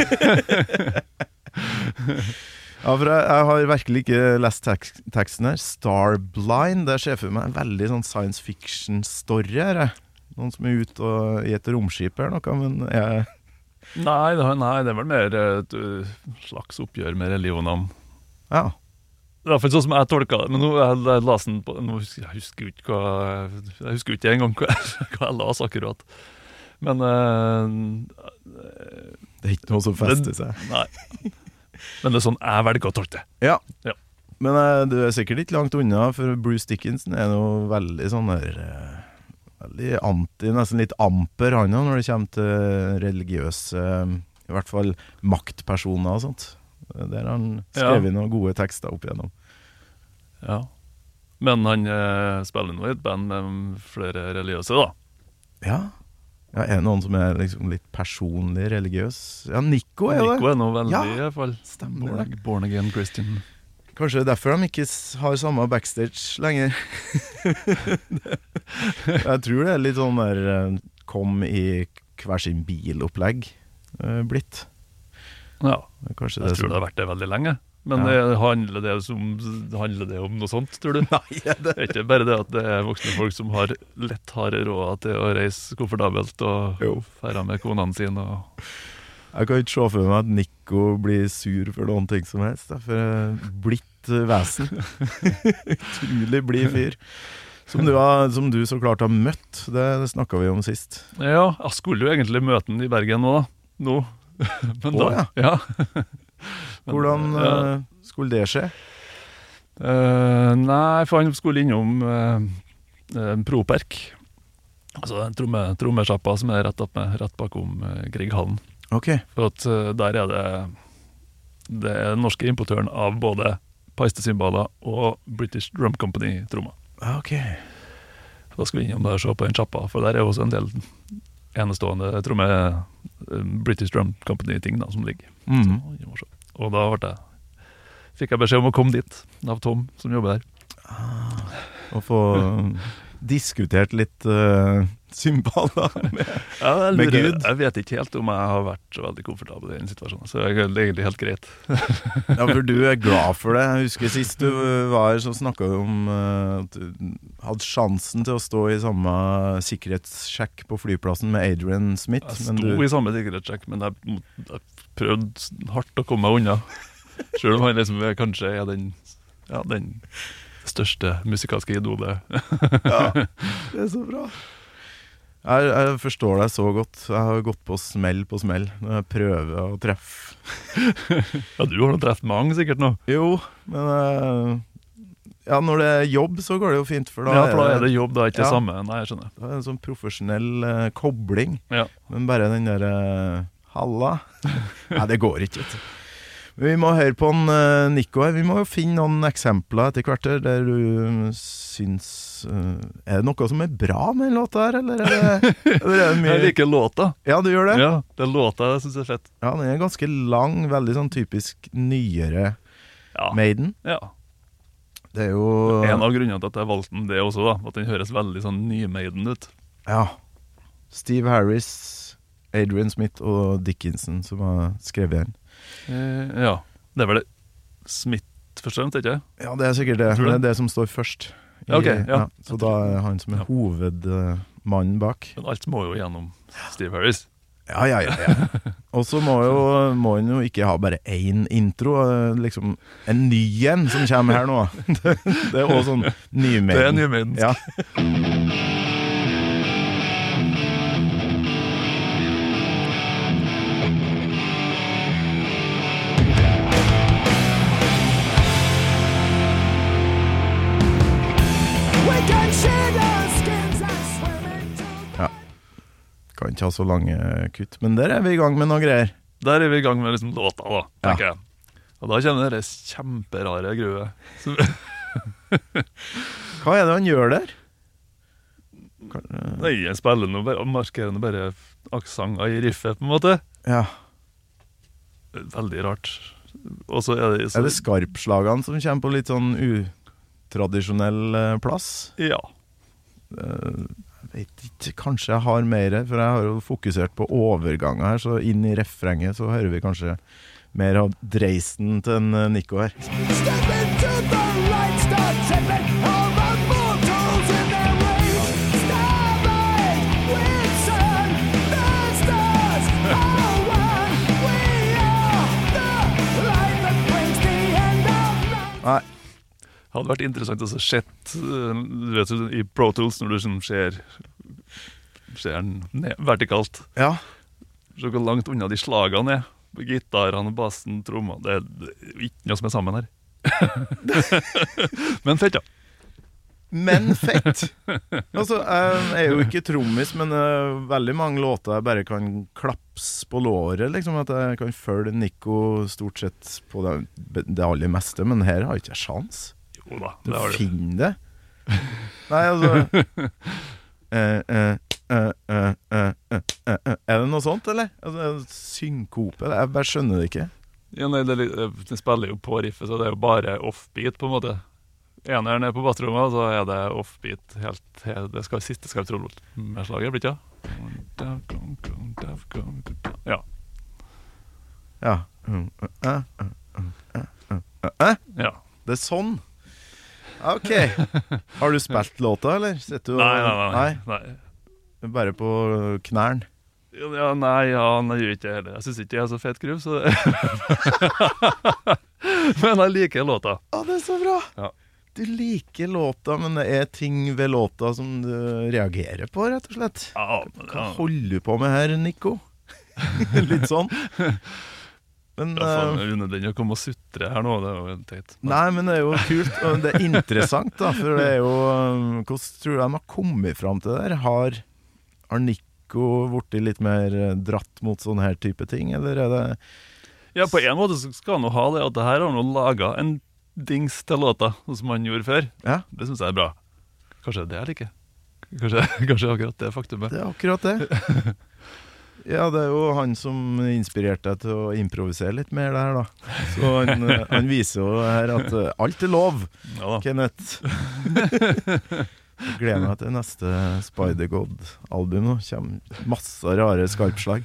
Speaker 4: Ja, for jeg, jeg har virkelig ikke lest tek teksten her. Starblind, det ser for meg en veldig sånn science fiction-story her. jeg. Noen som er ute og, i et romskip her, noe, men jeg...
Speaker 5: Nei, det, nei, det er vel mer et uh, slags oppgjør med religionene.
Speaker 4: Ja.
Speaker 5: Det er i hvert fall sånn som jeg tolket det, men nå jeg, jeg las den på, nå husker, jeg husker jo ikke hva, jeg husker jo ikke engang hva, jeg- hva jeg las akkurat. Men uh,
Speaker 4: Det er ikke noe som fester seg.
Speaker 5: nei. Men det er sånn jeg velger å tolke det.
Speaker 4: Ja.
Speaker 5: Ja.
Speaker 4: Men eh, du er sikkert ikke langt unna, for Bruce Dickinson er noe veldig sånn der eh, veldig anti, nesten litt amper han også, når det kommer til religiøse, eh, i hvert fall maktpersoner og sånt. Der har han skrevet
Speaker 5: Ja.
Speaker 4: noen gode tekster opp igjennom.
Speaker 5: Ja. Men han eh, spiller nå i et band med flere religiøse, da.
Speaker 4: Ja. Ja, er det noen som er liksom litt personlig religiøs? Ja, Nico er jo
Speaker 5: Nico
Speaker 4: det.
Speaker 5: er nå veldig,
Speaker 4: Ja,
Speaker 5: i hvert fall.
Speaker 4: stemmer
Speaker 5: Born, born again Christian.
Speaker 4: Kanskje det er derfor de ikke s- har samme backstage lenger. Jeg tror det er litt sånn der eh, kom i hver sin bilopplegg eh, blitt.
Speaker 5: Ja,
Speaker 4: Kanskje
Speaker 5: jeg
Speaker 4: det
Speaker 5: tror
Speaker 4: som...
Speaker 5: det har vært det veldig lenge. Men
Speaker 4: Ja.
Speaker 5: det, handler, det som, handler det om noe sånt, tror du?
Speaker 4: Nei, er det...
Speaker 5: Det er ikke bare det at det er voksne folk som har lett harde råd til å reise komfortabelt og
Speaker 4: Jo.
Speaker 5: fære med konene sine. Og...
Speaker 4: Jeg kan ikke se for meg at Nico blir sur for noen ting som helst. Derfor er det blitt eh, vesen. Utrolig blid fyr. Som du, har, som du så klart har møtt. Det, det snakket vi om sist.
Speaker 5: Ja, jeg skulle jo egentlig møte den i Bergen nå, da. Nå. Men
Speaker 4: Å,
Speaker 5: da, ja. Men,
Speaker 4: Hvordan
Speaker 5: ja.
Speaker 4: eh, skulle det skje?
Speaker 5: Eh, nei, for han skulle innom uh, Properk. Altså en tromme, trommesjappa som er rett, opp med, rett bakom uh, Grieghallen.
Speaker 4: Ok.
Speaker 5: For at eh, der er det Det er den norske importøren av både peistecymbaler og British Drum Company-trommer.
Speaker 4: Ah, ok.
Speaker 5: Da skal vi innom der og se på den sjappa, for der er jo også en del enestående tromme eh, British Drum Company-ting da, som ligger.
Speaker 4: Mm.
Speaker 5: Så, vi må se. Og da ble jeg, fikk jeg beskjed om å komme dit av Tom, som jobber der.
Speaker 4: Og få diskutert litt uh, symboler med,
Speaker 5: Ja, jeg,
Speaker 4: med
Speaker 5: lurer,
Speaker 4: Gud.
Speaker 5: jeg vet ikke helt om jeg har vært så veldig komfortabel i den situasjonen, så jeg, det er egentlig helt greit.
Speaker 4: Ja, for du er glad for det. Jeg husker sist du var her, så snakket du om uh, at du hadde sjansen til å stå i samme sikkerhetssjekk på flyplassen med Adrian Smith.
Speaker 5: Jeg
Speaker 4: men
Speaker 5: sto
Speaker 4: du,
Speaker 5: i samme sikkerhetssjekk, men jeg, jeg prøvde hardt å komme meg unna. Selv om han liksom er, kanskje er den, ja, den største musikalske idolet.
Speaker 4: ja, det er så bra. Jeg, jeg forstår deg så godt. Jeg har gått på smell på smell når jeg prøver å treffe.
Speaker 5: Ja, du har nå truffet mange sikkert nå.
Speaker 4: Jo, men uh, ja, når det er jobb så går det jo fint, for da,
Speaker 5: Ja, for da er det jobb, da er ikke det
Speaker 4: Ja.
Speaker 5: samme. Nei, jeg skjønner.
Speaker 4: da er det en sånn profesjonell uh, kobling.
Speaker 5: Ja.
Speaker 4: Men bare den der uh, halla. Nei, det går ikke, vet du. Vi må høre på en uh, Nico her. Vi må jo finne noen eksempler etter hvert her, der du syns uh, Er det noe som er bra med den låta her, eller er det, eller er det mye
Speaker 5: Jeg liker låta.
Speaker 4: Ja, du gjør det?
Speaker 5: Ja, det er låta jeg synes er fett.
Speaker 4: Ja, den er ganske lang, veldig sånn typisk nyere
Speaker 5: Ja.
Speaker 4: Maiden.
Speaker 5: Ja.
Speaker 4: Det er jo
Speaker 5: En av grunnene til at jeg valgte den det også, da, at den høres veldig sånn ny-Maiden ut.
Speaker 4: Ja. Steve Harris, Adrian Smith og Dickinson som har skrevet den.
Speaker 5: Eh, ja, det er vel det. Smith gitarist først og fremst, ikke?
Speaker 4: Ja, det er sikkert det.
Speaker 5: Tror du
Speaker 4: Det
Speaker 5: det?
Speaker 4: er det som står først. I,
Speaker 5: Ja, ok, ja.
Speaker 4: Så da er han som er
Speaker 5: Ja.
Speaker 4: hovedmannen bak.
Speaker 5: Men alt må jo gjennom Steve Harris.
Speaker 4: Ja, ja, ja, ja. Og så må jo må han jo ikke ha bare én intro, eh, liksom en ny en som kommer her nå. Det, det er også sånn nymeden.
Speaker 5: Det er nymeden.
Speaker 4: Ja.
Speaker 7: We can shed our skins and swim into the
Speaker 4: Kan ikke ha så lange kutt, men der er vi i gang med noe greier.
Speaker 5: Der er vi i gang med liksom låta, da,
Speaker 4: Ja.
Speaker 5: tenker jeg. Og da kommer det kjemperare gruet. Så,
Speaker 4: Hva er det han gjør der? Kan, eh,
Speaker 5: nei, jeg spiller noe bare, markerer noe bare aksanger i riffet, på en måte.
Speaker 4: ja.
Speaker 5: Veldig rart. Og så er det... Så,
Speaker 4: Er det skarpslagene som kommer på litt sånn utradisjonell eh, plass?
Speaker 5: Ja.
Speaker 4: Eh, Jeg vet ikke, kanskje jeg har mer, for jeg har jo fokusert på overganger her, så inn i refrenget så hører vi kanskje mer av dreisen til en eh, Nico her.
Speaker 7: step into the light, start tripping over mortals in their rage. Starlight with sun, the stars are one. We are the light that brings the end of night.
Speaker 4: Nei,
Speaker 5: Det hadde vært interessant å se sett, uh, du vet, i Pro Tools, når du liksom ser, ser den ned, vertikalt.
Speaker 4: ja,
Speaker 5: Så hvor langt unna de slagene er. På gitarene, bassen, trommer. Det er det er ikke noe som er sammen her. Men fett, ja.
Speaker 4: men fett. Altså, jeg er jo ikke trommis, men eh, veldig mange låter jeg bare kan klaps på låret, liksom, at jeg kan følge Nico stort sett på det, det aller meste, men her har jeg ikke sjans.
Speaker 5: Jo da,
Speaker 4: Du
Speaker 5: det har du.
Speaker 4: finner det. Nei, altså eh, eh, eh, eh, eh, eh, eh. Er det noe sånt, eller? Altså, synkope, jeg bare skjønner det ikke.
Speaker 5: Ja, nei, det, er litt- det spiller jo på riffet, så det er jo bare offbeat, på en måte. Eneren er på bassrommet, så er det offbeat helt, helt det skal siste skal tro med slaget, blir det ikke? Ja.
Speaker 4: Ja. Mm, eh, eh, eh, eh, eh, eh.
Speaker 5: ja.
Speaker 4: Det er sånn. Ok. Har du spilt låta, eller? Sitter du og-
Speaker 5: Nei, nei, nei. nei.
Speaker 4: nei. Bare på knærne.
Speaker 5: Ja, nei, ja, han gjør ikke det heller. Jeg synes ikke jeg er så fet gruv, så Men jeg liker låta.
Speaker 4: Å, det er så bra.
Speaker 5: Ja.
Speaker 4: Du liker låta, men det er ting ved låta som du reagerer på, rett og slett.
Speaker 5: Ja,
Speaker 4: Hva
Speaker 5: ja.
Speaker 4: holder du på med her, Nico? Litt sånn. Men
Speaker 5: Ja, faen,
Speaker 4: eh,
Speaker 5: det er unødvendig å komme og sutre her nå, det er jo teit.
Speaker 4: Nei, men det er jo kult, og det er interessant, da. For det er jo eh, Hvordan tror du de har kommet fram til det der? Har, har Nico blitt litt mer eh, dratt mot sånne her type ting, eller er det
Speaker 5: Ja, på en måte så skal han jo ha det, at det her har han jo laget en dings til låta, sånn som han gjorde før.
Speaker 4: Ja,
Speaker 5: Det synes jeg er bra. Kanskje det er det jeg liker. Kanskje, kanskje akkurat det faktumet.
Speaker 4: det er akkurat det. Ja, det er jo han som inspirerte deg til å improvisere litt mer der, da. Så han, eh, han viser jo her at eh, alt er lov,
Speaker 5: Ja da.
Speaker 4: Kenneth. Jeg gleder meg til neste Spider-God-album nå. Kommer masse rare skarpslag.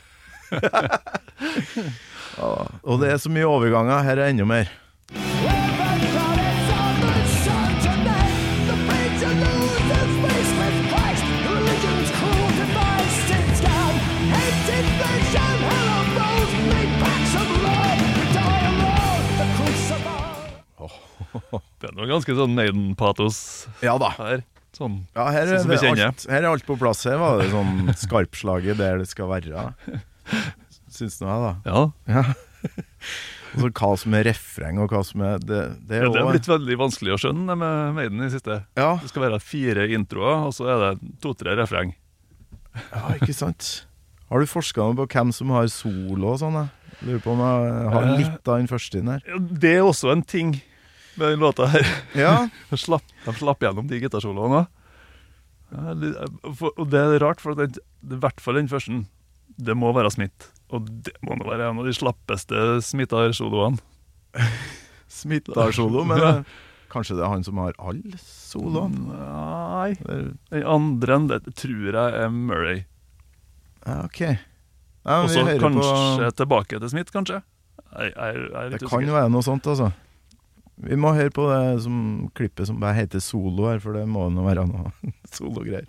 Speaker 4: Ja, og det er så mye overganger. Her er enda mer.
Speaker 7: Everybody's on the sun tonight. The preacher loses face with Christ. Religion's cruel device. It's gone. Hated vision. Hello, rose. Make packs of love. We die alone. The crucified.
Speaker 5: Det er noe ganske sånn Maiden-patos
Speaker 4: Ja da.
Speaker 5: her. Sånn.
Speaker 4: Ja, her er,
Speaker 5: Sånn som vi
Speaker 4: det
Speaker 5: kjenner.
Speaker 4: alt, her er alt på plass. Her var det sånn skarpslaget der det skal være. Syns nå jeg, da.
Speaker 5: Ja,
Speaker 4: Ja. Og så hva som er refreng, og hva som er Det, det er
Speaker 5: ja, det
Speaker 4: jo
Speaker 5: er blitt veldig vanskelig å skjønne det med Maiden i siste.
Speaker 4: Ja,
Speaker 5: Det skal være fire introer, og så er det to-tre refreng.
Speaker 4: ja, ikke sant. Har du forska noe på hvem som har solo og sånn? Jeg lurer på om jeg har
Speaker 5: Eh.
Speaker 4: litt av den første inn her.
Speaker 5: Ja, det er også en ting med den låta her.
Speaker 4: Ja,
Speaker 5: De slapp, de slapp gjennom de gitarsoloene. Ja, litt- for- Og det er rart, for at den, det, i hvert fall den første, det må være Smith. Og det må nå være en av de slappeste Smith-soloene.
Speaker 4: Smittar-solo, men eh, kanskje det er han som har all soloen?
Speaker 5: Nei,
Speaker 4: Eller-
Speaker 5: den andre enn det tror jeg er Murray.
Speaker 4: Ja, ok. Ja, men
Speaker 5: Og
Speaker 4: vi
Speaker 5: så
Speaker 4: hører
Speaker 5: kanskje
Speaker 4: på,
Speaker 5: tilbake til Smith, kanskje. Jeg, jeg, jeg er
Speaker 4: det
Speaker 5: litt
Speaker 4: kan
Speaker 5: usikker.
Speaker 4: være noe sånt, altså. Vi må høre på det som klippet som bare heter Solo her, for det må nå være noe solo-greier.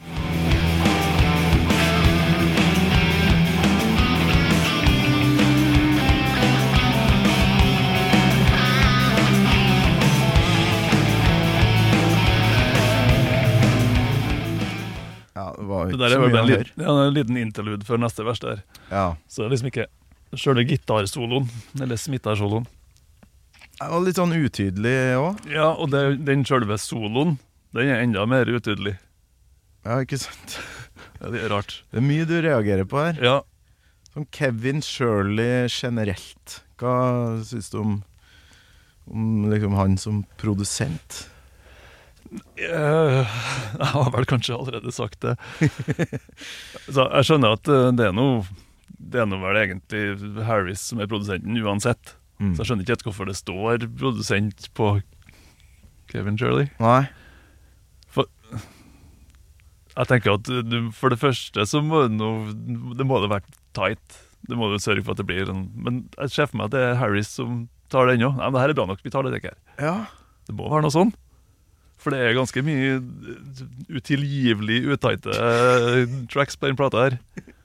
Speaker 4: Det var
Speaker 5: Det
Speaker 4: ikke
Speaker 5: der
Speaker 4: så
Speaker 5: er vel
Speaker 4: mye
Speaker 5: en
Speaker 4: å høre.
Speaker 5: liten, ja, en liten interlude før neste vers der.
Speaker 4: Ja.
Speaker 5: Så det er liksom ikke selve gitarsoloen, eller smitarsoloen.
Speaker 4: Det var litt sånn utydelig også.
Speaker 5: Ja, og det, den selve soloen, den er enda mer utydelig.
Speaker 4: Ja, ikke sant?
Speaker 5: Ja, det er rart.
Speaker 4: Det er mye du reagerer på her.
Speaker 5: Ja,
Speaker 4: Som Kevin Shirley generelt. Hva synes du om, om liksom han som produsent?
Speaker 5: jeg, jeg har vel kanskje allerede sagt det. Så jeg skjønner at eh, det er noe, det er noe vel egentlig Harris som er produsenten uansett.
Speaker 4: Mm.
Speaker 5: Så jeg skjønner ikke helt hvorfor det står produsent på Kevin Shirley.
Speaker 4: Nei.
Speaker 5: For jeg tenker at du, for det første så må det noe, det må det være tight. Det må du sørge for at det blir en, men jeg ser for meg at det er Harris som tar det ennå. Nei, men det her er bra nok, vi tar det ikke her.
Speaker 4: Ja.
Speaker 5: Det må være noe sånn. For det er ganske mye utilgivelig utighte tracks på den plata her.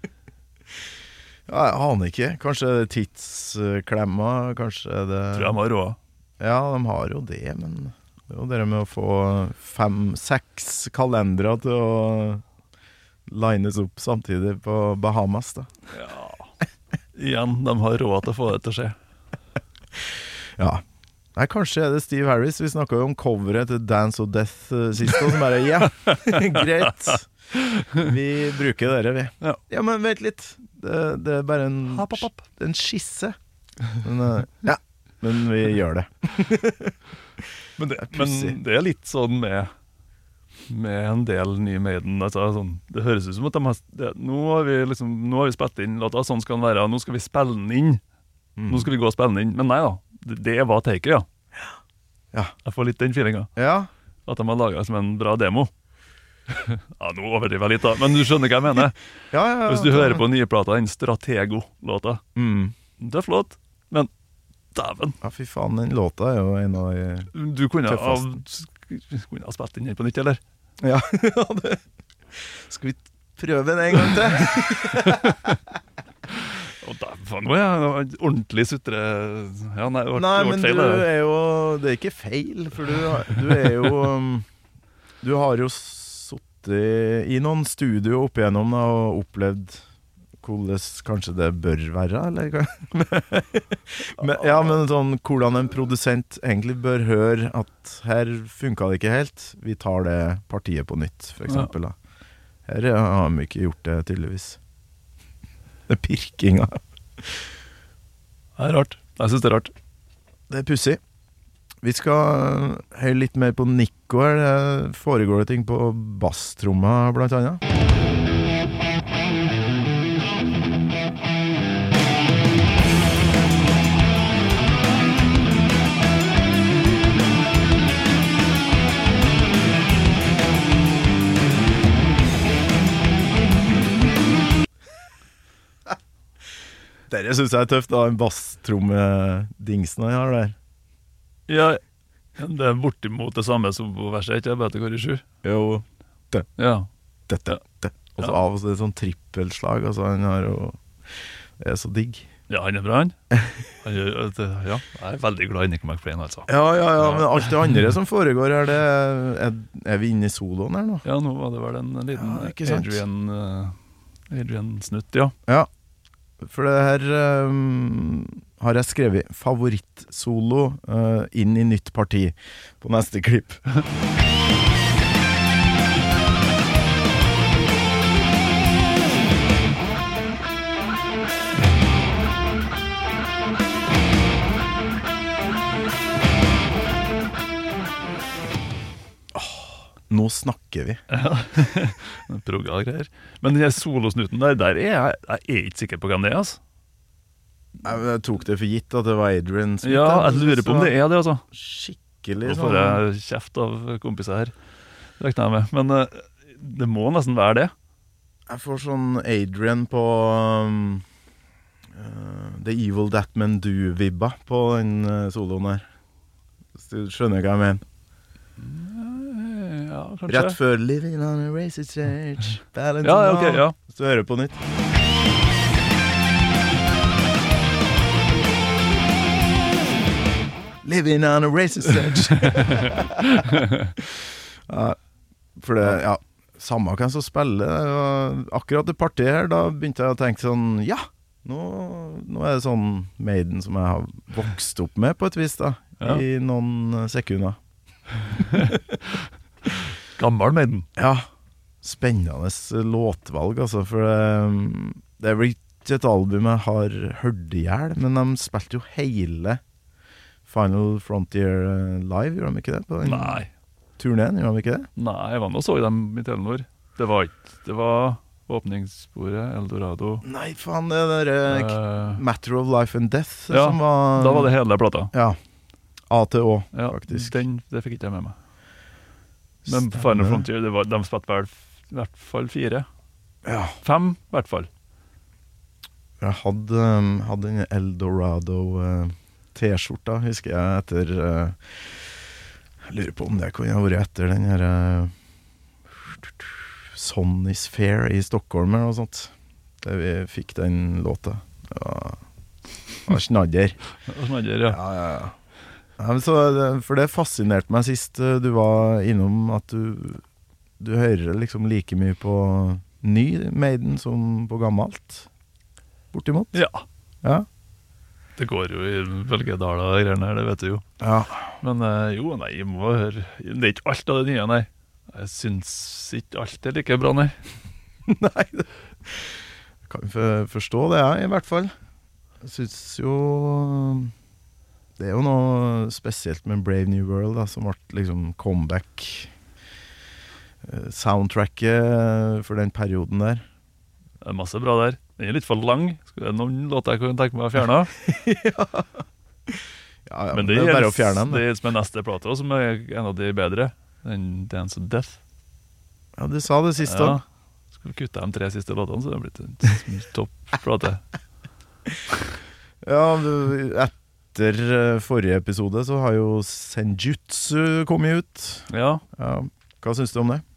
Speaker 4: Ja, jeg aner ikke. Kanskje det er tidsklemma, kanskje det...
Speaker 5: Tror jeg de har råd.
Speaker 4: Ja, de har jo det, men det er jo det med å få fem, seks kalendere til å lines opp samtidig på Bahamas, da.
Speaker 5: Ja. Igjen, de har råd til å få det til å skje.
Speaker 4: Ja. Nei, kanskje er det Steve Harris. Vi snakket jo om coveret til Dance of Death uh, sist, og som bare, ja, greit. Vi bruker dere, vi.
Speaker 5: Ja.
Speaker 4: Ja, men vent litt. Det, det er bare en,
Speaker 5: Hopp, hopp, hopp.
Speaker 4: en skisse. Men, uh, ja, men vi gjør det.
Speaker 5: Men det,
Speaker 4: Det er
Speaker 5: men
Speaker 4: pussig.
Speaker 5: det er litt sånn med, med en del nye Maiden. Altså, sånn, det høres ut som at de har, det, nå, har vi liksom, nå har vi spilt inn låta, sånn skal den være, og nå skal vi spille den inn.
Speaker 4: Mm.
Speaker 5: Nå skal vi gå og spille den inn. Men nei da, det, det var taket, ja.
Speaker 4: Ja.
Speaker 5: Jeg får litt den feelinga.
Speaker 4: Ja,
Speaker 5: At de har laget som en bra demo. Ja, nå overdriver jeg litt da, men du skjønner hva jeg mener.
Speaker 4: ja, ja, ja.
Speaker 5: Hvis du hører på nye plata, den Stratego-låta.
Speaker 4: Mm.
Speaker 5: Tøff låt, men dæven.
Speaker 4: Ja, fy faen, den låta er jo en av de...
Speaker 5: Du kunne ha,
Speaker 4: Tøffest.
Speaker 5: kunne ha spilt den her på nytt, eller?
Speaker 4: Ja, ja, det... Skal vi prøve den en gang til?
Speaker 5: Å, dæven, nå er jeg ordentlig sutre... Ja, nei, det ble,
Speaker 4: Nei,
Speaker 5: det ble
Speaker 4: men
Speaker 5: feil.
Speaker 4: du
Speaker 5: det.
Speaker 4: er jo... Det er ikke feil, for du, du er jo... um, Du har jo suttet i noen studio opp igjennom da, og opplevd hvordan kanskje det bør være, eller hva? men, ja, men sånn, hvordan en produsent egentlig bør høre at her funket det ikke helt, vi tar det partiet på nytt, for eksempel. Da. Her har de ikke gjort det, tydeligvis. Det er pirkinga.
Speaker 5: Det er rart. Jeg synes det er rart.
Speaker 4: Det er pussig. Vi skal høre litt mer på Nico her. Det foregår det ting på basstromma, blant annet. Dere synes jeg er tøft, da, en basstromme-dingsen han har der.
Speaker 5: Ja, det er bortimot det samme som på verset, ikke? Bare at det går i sju.
Speaker 4: Jo,
Speaker 5: Ja.
Speaker 4: dette, det. Og så
Speaker 5: Ja.
Speaker 4: av og til sånn trippelslag, altså han har jo, det er så digg.
Speaker 5: Ja, han er bra, han. han gjør, det, ja, jeg er veldig glad i Nico McBrain, altså.
Speaker 4: Ja, ja, ja, men alt det andre som foregår her, det er, er vi inne i soloen her nå?
Speaker 5: Ja, nå var det vel en liten
Speaker 4: Ja, ikke sant?
Speaker 5: Adrian, uh, Adrian Snutt, ja.
Speaker 4: Ja, for det her um, har jeg skrevet favorittsolo uh, inn i nytt parti på neste klipp. Nå snakker vi.
Speaker 5: Progga greier. Men den her solosnuten der, der er jeg, jeg er ikke sikker på hvem det er, altså.
Speaker 4: Jeg, jeg tok det for gitt at det var Adrian Smith.
Speaker 5: Ja, jeg lurer på om det er det, altså.
Speaker 4: Skikkelig
Speaker 5: Nå får
Speaker 4: sånn.
Speaker 5: jeg kjeft av kompiser her, regner jeg med. Men uh, det må nesten være det.
Speaker 4: Jeg får sånn Adrian på um, uh, The Evil That Men Do-vibba på den uh, soloen her. Hvis du skjønner hva jeg mener.
Speaker 5: Ja, kanskje.
Speaker 4: Rett før Living on a Racist Church.
Speaker 5: Ja, ja, ok, ja.
Speaker 4: Hvis du hører på nytt. Living on a Racist Church. Ja, for det, ja, samme hvem som spiller. Og akkurat det partiet her, da begynte jeg å tenke sånn, ja, nå, nå er det sånn Maiden som jeg har vokst opp med på et vis da,
Speaker 5: ja.
Speaker 4: I noen sekunder.
Speaker 5: Gammel Maiden.
Speaker 4: Ja, spennende låtvalg, altså, for det, det er vel ikke et album jeg har hørt I hjel, men de spilte jo hele Final Frontier live, gjør de ikke det? På den
Speaker 5: Nei.
Speaker 4: Turneen, gjør de ikke det?
Speaker 5: Nei, jeg var nå så dem I Telenor. Det var ikke, det var åpningssporet, Eldorado.
Speaker 4: Nei, faen, det der uh, Matter of Life and Death
Speaker 5: ja,
Speaker 4: som var...
Speaker 5: da var det hele plata.
Speaker 4: Ja, A til Å,
Speaker 5: ja,
Speaker 4: faktisk.
Speaker 5: Den, det fikk ikke jeg med meg. Men Stemmer. Final Frontier, det var, de spilte vel I hvert fall fire.
Speaker 4: Ja.
Speaker 5: Fem, I hvert fall.
Speaker 4: Jeg hadde, um, hadde en Eldorado uh, T-skjorta, husker jeg, etter... Uh, jeg lurer på om det kunne ha vært etter den her... Uh, Son is Fair I Stockholm eller noe sånt. Der vi fikk den låta. Det var, det var snadder.
Speaker 5: Det var snadder, ja.
Speaker 4: Ja, ja, ja. Ja, men så, for det fascinerte meg sist du var innom at du, du hører liksom like mye på ny Maiden som på gammelt. Bortimot.
Speaker 5: Ja.
Speaker 4: Ja.
Speaker 5: Det går jo I bølgedaler og greier her, det vet du jo.
Speaker 4: Ja.
Speaker 5: Men jo, nei, jeg må høre. Det er ikke alt av det nye, nei. Jeg synes ikke alt er like bra, nei.
Speaker 4: Nei, det kan jeg forstå det, ja, I hvert fall. Jeg synes jo det er jo noe spesielt med Brave New World da, som ble liksom comeback soundtracket for den perioden der.
Speaker 5: Det er masse bra der. Den er litt for lang. Skal det noen låter jeg kunne tenke meg å fjerne?
Speaker 4: Ja. Ja, ja,
Speaker 5: men det,
Speaker 4: det er bare
Speaker 5: gjelder,
Speaker 4: å fjerne den.
Speaker 5: Det er som er neste plate, som er en av de bedre. Den Dance of Death.
Speaker 4: Ja, du sa det sist da.
Speaker 5: Ja. Skal vi kutte de tre siste låtene, så det har blitt en topp plate.
Speaker 4: Ja, du, etter forrige episode så har jo Senjutsu kommet ut.
Speaker 5: Ja.
Speaker 4: Ja. Hva synes du om det?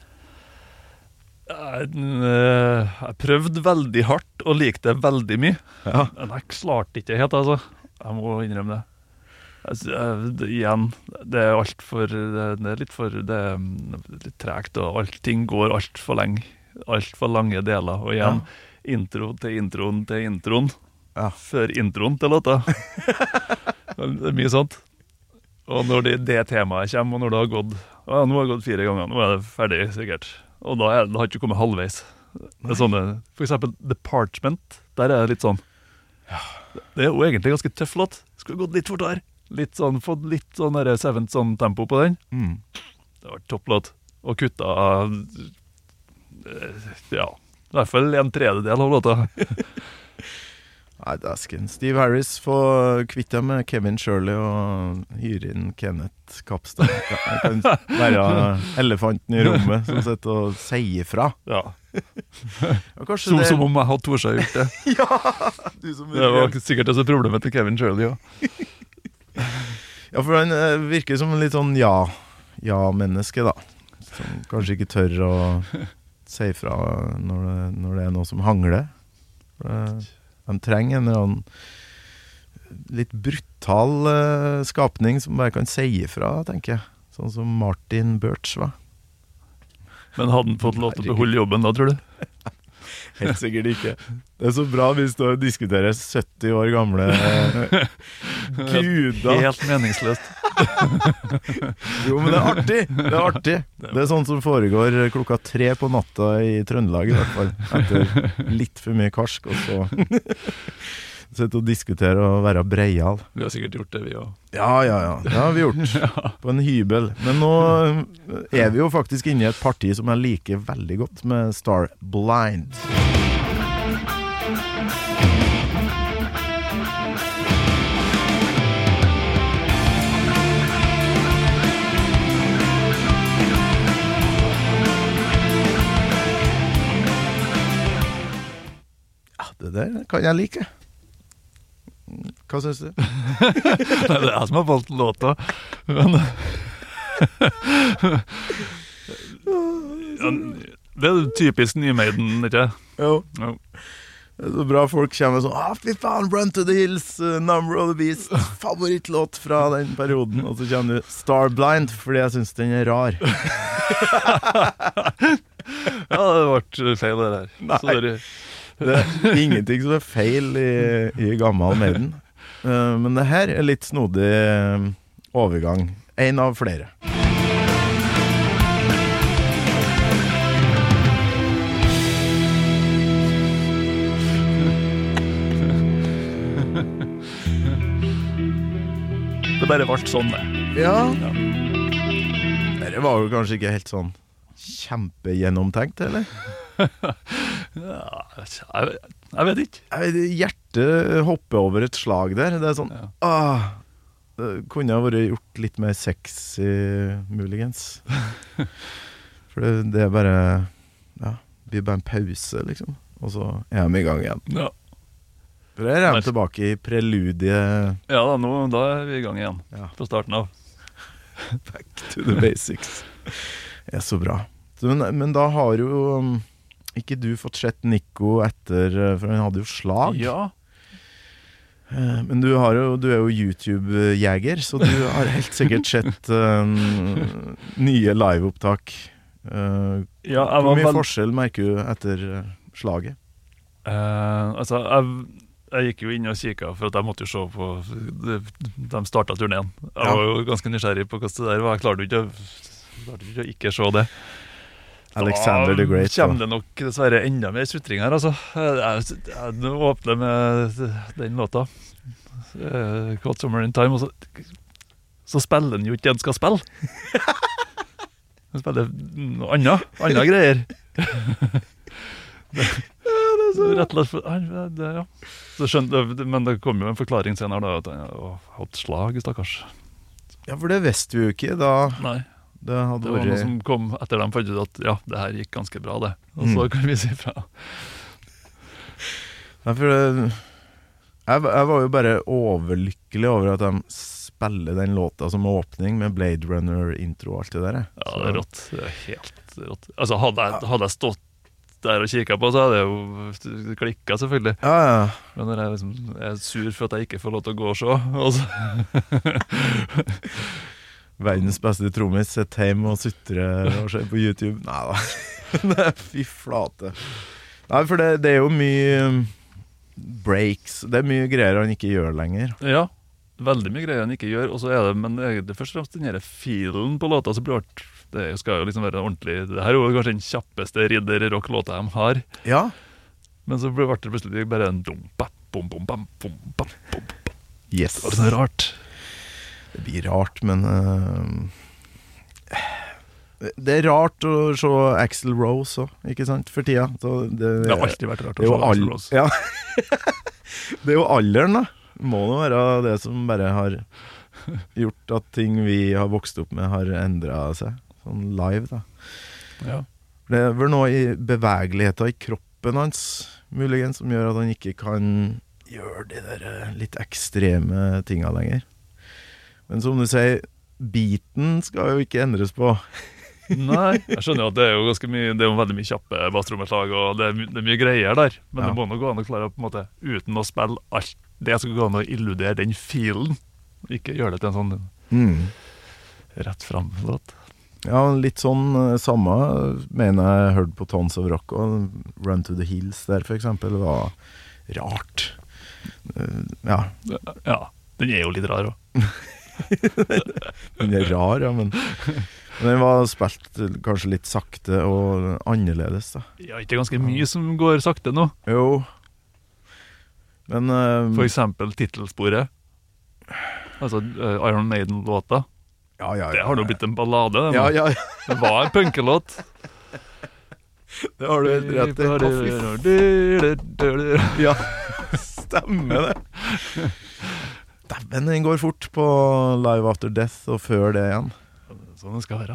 Speaker 5: Jeg, jeg prøvde veldig hardt og likte det veldig mye.
Speaker 4: Ja.
Speaker 5: Men jeg klarte ikke helt, altså. Jeg må innrømme det. Altså, det, igjen, det er alt for det, det er litt for det er litt tregt, og allting går alt for lenge, alt for lange deler, og igjen ja. Intro til introen til introen ja. Før introen til låta. Det er mye sånt. Og når det, det temaet kommer, og når det har gått ja, nå har det gått fire ganger, nå er det ferdig sikkert, og da er det, det har ikke kommet halvveis. Det er sånne, for eksempel The Parchment, der er det litt sånn ja. Det er jo egentlig ganske tøff låt. Skulle gått litt fortere. Litt sånn, fått litt sånn der seventh sånn tempo på den. Mm. Det var topplåt. Og kutta ja, I hvert fall en tredjedel av låta.
Speaker 4: Nei, dasken. Steve Harris får kvitte med Kevin Shirley og hyre inn Kenneth Kapstad. Han kan være elefanten I rommet som sitter og sier fra.
Speaker 5: Ja.
Speaker 4: Som,
Speaker 5: det... som om jeg hadde Torsa gjort det.
Speaker 4: Ja, du som
Speaker 5: det var sikkert også problemet til Kevin Shirley, ja.
Speaker 4: Ja, for han eh, virker som en litt sånn ja, ja-menneske da. Som kanskje ikke tør å si fra når det, når det er noe som hangler. For, de trenger en eller annen litt brutal eh, skapning som bare kan si fra, tenker jeg. Sånn som Martin Birch var.
Speaker 5: Men hadde han fått lov til å beholde jobben da, tror du?
Speaker 4: Helt sikkert ikke. Det er så bra hvis du diskuterer sytti år gamle guder.
Speaker 5: Helt meningsløst.
Speaker 4: Jo, men det er artig. Det er artig. Det er sånn som foregår klokka tre på natta I Trøndelag I hvert fall. Etter litt for mye karsk, og så sitte og diskutere og være breial.
Speaker 5: Vi har sikkert gjort det, vi også.
Speaker 4: Ja, ja, ja. Det har vi gjort. Ja. På en hybel. Men nå er vi jo faktisk inne I et parti som jeg liker veldig godt, med Star Blind. Ja, det der kan jeg like. Hva synes du?
Speaker 5: Nei, det er jeg som har valgt låta. Men ja, det er typisk Nymaiden, ikke?
Speaker 4: Jo.
Speaker 5: Jo.
Speaker 4: Det er så bra folk kommer sånn ah, fy faen, Run to the Hills, uh, Number of the Beast, favorittlåt fra den perioden. Og så kommer du Starblind, fordi jeg synes den er rar.
Speaker 5: Ja, det ble feil det der.
Speaker 4: Nei.
Speaker 5: Sorry.
Speaker 4: Det er ingenting som er feil i, i gammel Maiden. Uh, men det her er litt snodig uh, overgang. En av flere.
Speaker 5: Det bare ble sånn det.
Speaker 4: Ja.
Speaker 5: Ja.
Speaker 4: Dette var jo kanskje ikke helt sånn kjempegjennomtenkt, eller?
Speaker 5: Ja, jeg, jeg vet ikke.
Speaker 4: Jeg vet, hjertet hopper over et slag der. Det er sånn
Speaker 5: Ja.
Speaker 4: ah, det kunne ha vært gjort litt mer sexy, muligens. For det, det er bare ja, det blir bare en pause, liksom. Og så er de i gang igjen.
Speaker 5: Ja.
Speaker 4: For her er de
Speaker 5: Nice.
Speaker 4: tilbake i preludiet.
Speaker 5: Ja da, nå, da er vi i gang igjen.
Speaker 4: Ja.
Speaker 5: Fra starten av.
Speaker 4: Back to the basics. Det er så bra. Så, men, men da har jo um, ikke du fått sett Nico etter, for han hadde jo slag.
Speaker 5: Ja.
Speaker 4: Eh, Men du, har jo, du er jo YouTube-jeger, så du har helt sikkert sett um, nye liveopptak. Uh,
Speaker 5: Ja, jeg
Speaker 4: hvor
Speaker 5: var
Speaker 4: mye
Speaker 5: vel-
Speaker 4: forskjell merker du etter uh, slaget?
Speaker 5: Eh, altså, jeg, jeg gikk jo inn og kikket, for at jeg måtte jo se på de, de startet turneen. Jeg
Speaker 4: Ja.
Speaker 5: var jo ganske nysgjerrig på hvordan det der var. Jeg klarte jo ikke, å- klarte ikke å ikke se det.
Speaker 4: Alexander the Great.
Speaker 5: Da kommer
Speaker 4: da.
Speaker 5: det nok dessverre enda mer sutring her, altså. Jeg, jeg, jeg nå åpner med den låta. Eh, Hot Summer in Time, og så, så spiller den jo ikke det den skal spille. Den spiller noe annet, andre greier. Rett og slett for, nei, det, ja. Så skjønte, men det kom jo en forklaring senere da, at han har hatt slag, stakkars.
Speaker 4: Ja, for det visste vi jo ikke da.
Speaker 5: Nei,
Speaker 4: Det hadde
Speaker 5: det var noe
Speaker 4: vært
Speaker 5: som kom etter dem fant ut at ja, det her gikk ganske bra det. Og så
Speaker 4: Mm.
Speaker 5: kan vi si fra.
Speaker 4: Nei, for det, jeg, jeg var jo bare overlykkelig over at de spiller den låta som åpning med Blade Runner-intro og alt det der. jeg.
Speaker 5: Ja,
Speaker 4: Så-
Speaker 5: det er rått. Det er helt rått. Altså, hadde jeg, hadde jeg stått der og kikket på, så hadde jeg jo klikket selvfølgelig.
Speaker 4: Ja, ja.
Speaker 5: Men når jeg liksom er sur for at jeg ikke får lov til å gå og se, og så
Speaker 4: Verdens beste trommis sitter hjemme og sutrer og ser på YouTube. Nei da. Nei, fy flate. Nei, for det, det er jo mye um, breaks. Det er mye greier han ikke gjør lenger.
Speaker 5: ja, veldig mye greier han ikke gjør, og så er det, men egentlig først og fremst den her filen på låta, så blir det, det skal jo liksom være ordentlig, det her er jo kanskje den kjappeste ridder-rock-låta de har,
Speaker 4: Ja.
Speaker 5: men så ble det plutselig bare en dum, bap, bom, bom, bam, bom, bam, bom, bam.
Speaker 4: Yes.
Speaker 5: Det var sånn rart.
Speaker 4: Det blir rart, men uh, det er rart å se Axl Rose også, ikke sant, for tida. Så det,
Speaker 5: Det har alltid vært rart
Speaker 4: det er
Speaker 5: å
Speaker 4: jo
Speaker 5: se
Speaker 4: all,
Speaker 5: Axl Rose.
Speaker 4: ja. Det er jo alderen, da. Må det være det som bare har gjort at ting vi har vokst opp med, har endret seg. Sånn live, da.
Speaker 5: Ja.
Speaker 4: Det er vel noe i bevegeligheten i kroppen hans, muligens, som gjør at han ikke kan gjøre de der eh, litt ekstreme tingene lenger. Men som du sier, beaten skal jo ikke endres på.
Speaker 5: Nei, jeg skjønner jo at det er jo ganske mye, det er jo veldig mye kjappe bassrommeslag, og det er, my, det er mye greier der, men
Speaker 4: Ja.
Speaker 5: det må nå gå an å klare på en måte, uten å spille alt det skal gå an å illudere den filen, ikke gjøre det til en sånn
Speaker 4: Mm.
Speaker 5: rett frem låt.
Speaker 4: Ja, litt sånn eh, samme mener jeg hørte på Tons of Rock, og Run to the Hills der for eksempel var rart. Eh, ja,
Speaker 5: Ja, den er jo litt rar også.
Speaker 4: den er rar, ja, men, men den var spilt eh, kanskje litt sakte og annerledes, da.
Speaker 5: Ja, ikke ganske mye som går sakte nå.
Speaker 4: Jo, men eh,
Speaker 5: For eksempel titelsporet, altså eh, Iron Maiden-låta,
Speaker 4: ja, ja, ja,
Speaker 5: det har jo blitt en ballade, det,
Speaker 4: ja,
Speaker 5: nå.
Speaker 4: ja, ja,
Speaker 5: Det var en punkelåt.
Speaker 4: det har du helt rett i. Å, fy f- Ja, stemmer det. Dæven, den går fort på Live After Death og før det igjen.
Speaker 5: Sånn det skal være.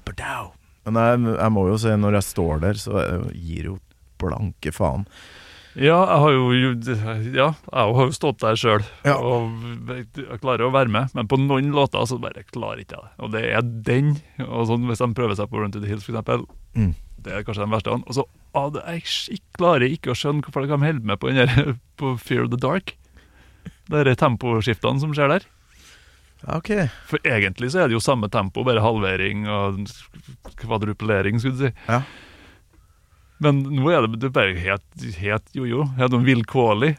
Speaker 4: Men jeg, jeg må jo si, når jeg står der, så jeg gir jo blanke faen.
Speaker 5: Ja, jeg har jo Ja, jeg har jo stått der selv
Speaker 4: Ja.
Speaker 5: og jeg klarer å være med, men på noen låter så bare klarer ikke jeg det. Og det er den, og sånn hvis de prøver seg på Run to the Hills for eksempel,
Speaker 4: Mm.
Speaker 5: det er kanskje den verste. Og så ah, det, jeg ikke, klarer ikke å skjønne hvorfor de kan holde med på den der på Fear of the Dark. Det er temposkiftene som skjer der.
Speaker 4: Ja, ok.
Speaker 5: For egentlig så er det jo samme tempo, bare halvering og kvadrupulering, skulle du si.
Speaker 4: Ja.
Speaker 5: Men nå er det, det er bare helt, helt jojo, helt noe vilkårlig.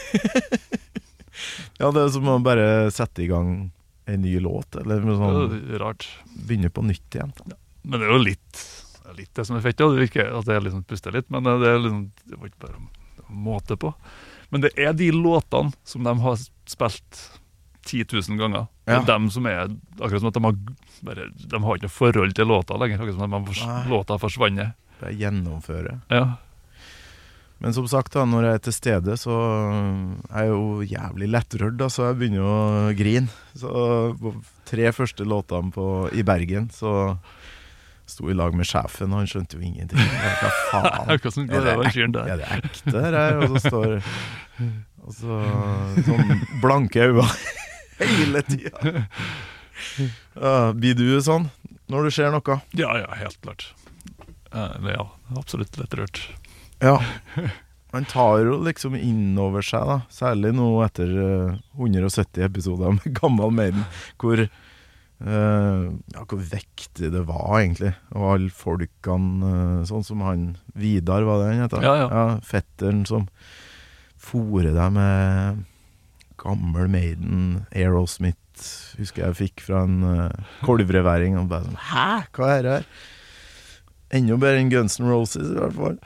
Speaker 4: Ja, det er som å bare sette i gang en ny låt, eller noe sånn,
Speaker 5: Det er rart.
Speaker 4: begynne på nytt igjen.
Speaker 5: Men det er jo litt, det er litt det som er fett, ja. Det virker at det er liksom puster litt, men det er liksom, det var ikke bare måte på. Men det er de låtene som de har spilt ti tusen ganger. Det
Speaker 4: Ja.
Speaker 5: er dem som er, akkurat som at de har, bare, de har ikke noe forhold til låta lenger, akkurat som at de har,
Speaker 4: Nei.
Speaker 5: låta forsvannet.
Speaker 4: Bare gjennomføre.
Speaker 5: Ja.
Speaker 4: Men som sagt da, når jeg er til stede, så er jeg jo jævlig lettrørt, da, så jeg begynner å grine. Så på tre første låtene på, i Bergen, så sto i lag med sjefen, og han skjønte jo ingenting. Hva faen?
Speaker 5: Hva som går
Speaker 4: Er det
Speaker 5: over
Speaker 4: ek-
Speaker 5: fyren der?
Speaker 4: Er det ekte her? her? Og så står og så, sånn blanke øyne hele tida. Ja, blir du sånn når du ser noe?
Speaker 5: Ja, ja, helt klart. Eh, Ja, absolutt lett rørt.
Speaker 4: Ja. Man tar jo liksom innover seg, da. Særlig nå etter eh, hundre og sytti episoder med Gammal Maiden, hvor eh, ja, hvor vektig det var egentlig. Og alle folkene, eh, sånn som han Vidar, var det han heter?
Speaker 5: Ja, ja.
Speaker 4: Fetteren som fôrer deg med Gammel Maiden, Aerosmith, husker jeg fikk fra en uh, kolvreværing, og bare sånn, hæ, hva er det her? Enda bedre enn Guns N' Roses i hvert fall.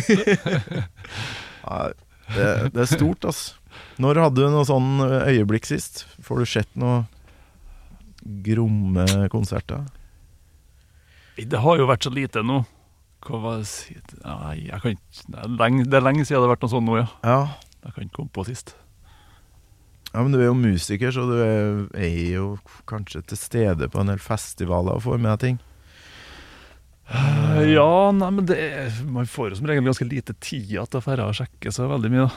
Speaker 4: Ja, det, det er stort, ass. Når hadde du noe sånn øyeblikk sist? Får du sett noe gromme konserter?
Speaker 5: Det har jo vært så lite nå. Hva var det si- Nei, jeg kan ikke det er, lenge, det er lenge siden det har vært noe sånt nå, ja.
Speaker 4: Ja.
Speaker 5: Jeg kan ikke komme på sist.
Speaker 4: Ja, men du er jo musiker, så du er, er jo kanskje til stede på en del festivaler og får med deg ting.
Speaker 5: Eh, Ja, nei, men det er, man får jo som regel ganske lite tid til å fære og sjekke så veldig mye, da.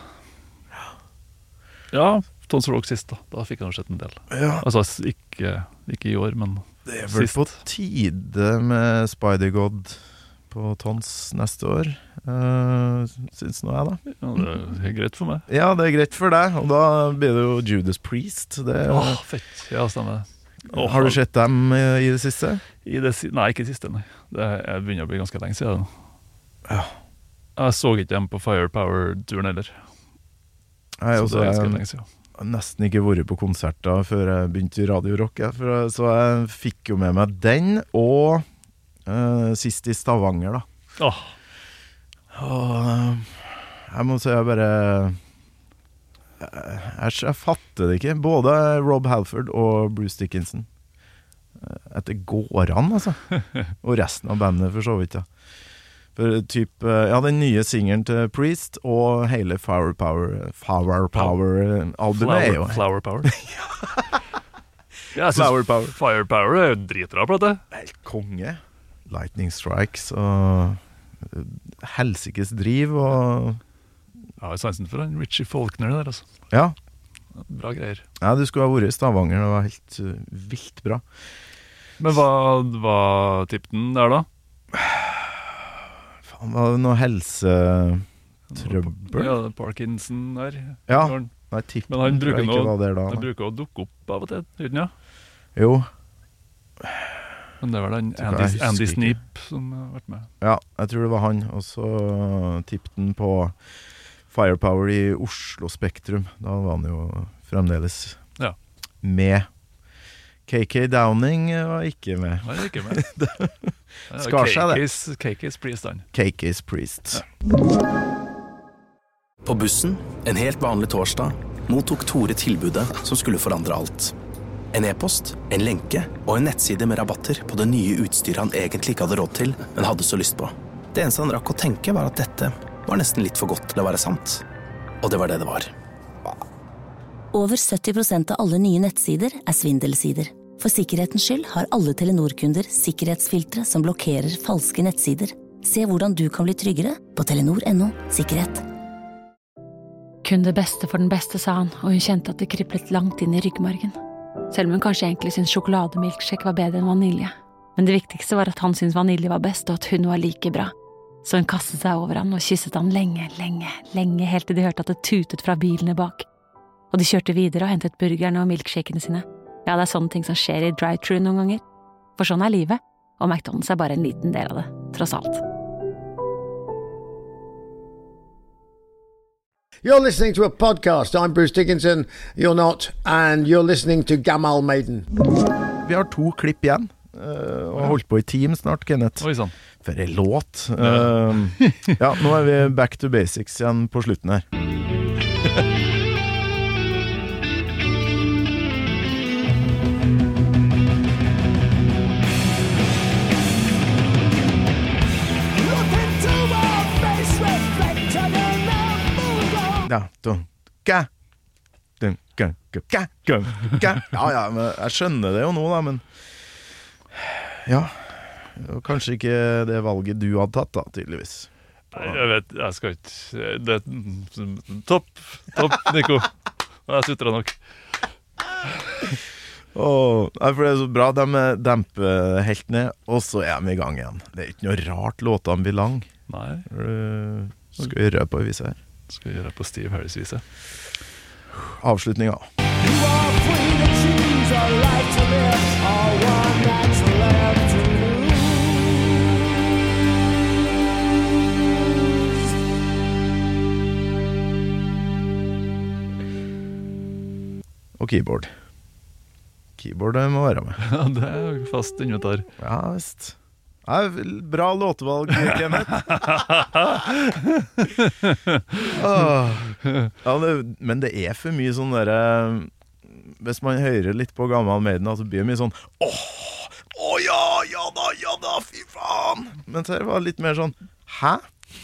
Speaker 5: Ja, Tons Rock sist, da. Da fikk jeg jo sett en del.
Speaker 4: Ja.
Speaker 5: Altså, s- ikke, ikke i år, men
Speaker 4: Det er vel
Speaker 5: sist.
Speaker 4: på tide med Spider-God på Tons neste år, uh, syns nå jeg, da.
Speaker 5: Ja, det er greit for meg.
Speaker 4: Ja, det er greit for deg, og da blir det jo Judas Priest. Det,
Speaker 5: Åh, fett. Ja, stemmer. Åh,
Speaker 4: har du sett dem i, i det siste?
Speaker 5: I det, si- nei, ikke i siste, nei. Det er- jeg begynner å bli ganske lenge siden. nå.
Speaker 4: Ja.
Speaker 5: Jeg så ikke dem på Firepower-turen heller.
Speaker 4: Jeg,
Speaker 5: Så
Speaker 4: også,
Speaker 5: det er ganske
Speaker 4: jeg
Speaker 5: lenge siden.
Speaker 4: har nesten ikke vært på konserter før jeg begynte i Radio Rock, jeg, for, så jeg fikk jo med meg den, og uh, sist i Stavanger, da.
Speaker 5: Åh,
Speaker 4: Og eh, jeg må si jeg bare jeg, jeg, jeg fatter det ikke. Både Rob Halford og Bruce Dickinson. Eh, At det går an, altså. Og resten av bandet, for så vidt. Ja. For typ, eh, ja, den nye singeren til Priest og hele Flower Power Flower Power-albumet er jo
Speaker 5: Flower, flower Power. Ja, jeg synes
Speaker 4: Flower Power.
Speaker 5: Firepower er jo dritbra plate.
Speaker 4: helt konge. Lightning Strikes og eh, helsikes driv og
Speaker 5: Jeg har sansen for han Richie Faulkner der, altså.
Speaker 4: ja.
Speaker 5: Bra greier.
Speaker 4: Ja, du skulle ha vært i Stavanger. Det var helt uh, vilt bra.
Speaker 5: Men hva var tipten der, da?
Speaker 4: Faen, var det noe helsetrøbbel?
Speaker 5: Ja, Parkinson der.
Speaker 4: Ja.
Speaker 5: Han,
Speaker 4: Nei, tipp.
Speaker 5: Men han
Speaker 4: tror jeg
Speaker 5: bruker
Speaker 4: ikke
Speaker 5: noe-
Speaker 4: var der da.
Speaker 5: han
Speaker 4: nei.
Speaker 5: bruker å dukke opp av og til, uten ja.
Speaker 4: Jo,
Speaker 5: Men det var den
Speaker 4: Tror jeg
Speaker 5: Andy,
Speaker 4: husker
Speaker 5: Andy
Speaker 4: ikke.
Speaker 5: Sneap som har vært med.
Speaker 4: ja, jeg tror det var han. Og så tippet den på Firepower i Oslo Spektrum. Da var han jo fremdeles
Speaker 5: Ja.
Speaker 4: med. K K Downing var ikke med.
Speaker 5: Han er ikke med.
Speaker 4: Skar seg, det.
Speaker 5: K K's, K K's Priest, han.
Speaker 4: K K's Priest.
Speaker 1: På bussen, en helt vanlig torsdag, mottok Tore tilbudet som skulle forandre alt. En e-post, en lenke og en nettside med rabatter på det nye utstyret han egentlig ikke hadde råd til, men hadde så lyst på. Det eneste han rakk å tenke var at dette var nesten litt for godt til å være sant. Og det var det det var.
Speaker 2: Over sytti prosent av alle nye nettsider er svindelsider. For sikkerhetens skyld har alle Telenor-kunder sikkerhetsfiltre som blokkerer falske nettsider. Se hvordan du kan bli tryggere på telenor punktum no sikkerhet.
Speaker 8: Kun det beste for den beste, sa han, og hun kjente at det kriblet langt inn i ryggmargen. Selv om hun kanskje egentlig syntes sjokolademilkshake var bedre enn vanilje. Men det viktigste var at han syntes vanilje var best, og at hun var like bra. Så hun kastet seg over han og kysset han lenge, lenge, lenge, helt til de hørte at det tutet fra bilene bak. Og de kjørte videre og hentet burgerne og milkshakene sine. Ja, det er sånne ting som skjer i drive-thru noen ganger. For sånn er livet, og McDonald's er bare en liten del av det, tross alt.
Speaker 9: You're listening to a podcast. I'm Bruce Dickinson. You're not. And you're listening to Gamal Maiden.
Speaker 4: Vi har to klipp igjen. Uh, og har holdt på i team snart, Kenneth.
Speaker 5: Oi, sånn.
Speaker 4: For en låt. Uh, ja, nå er vi back to basics igjen på slutten her. Ja, dun, ga, dun, ga, ga, ga, ga, ga. Ja, ja, men jeg skjønner det jo nå da, men ja, kanskje ikke det valget du hadde tatt da, tydeligvis.
Speaker 5: Nei, jeg vet, jeg skal ikke det, Topp, topp, Nico. Jeg sutrer nok.
Speaker 4: Åh, for det er så bra, de demper helt ned, og så er de i gang igjen. Det er ikke noe rart låtene blir lang.
Speaker 5: Nei.
Speaker 4: Skal vi gjøre på å vise her.
Speaker 5: Skal vi gjøre på Steve Harris-viset.
Speaker 4: Avslutninga. Og keyboard. Keyboard må være med.
Speaker 5: Ja, det er fast inventar.
Speaker 4: Ja, visst. Ja, bra låtevalg, Kenneth. oh. Ja, det, men det er for mye sånn der hvis man hører litt på Gamal Maiden, så blir det mye sånn åh, åh ja, ja da, ja da, fy faen. Men så var det litt mer sånn hæ?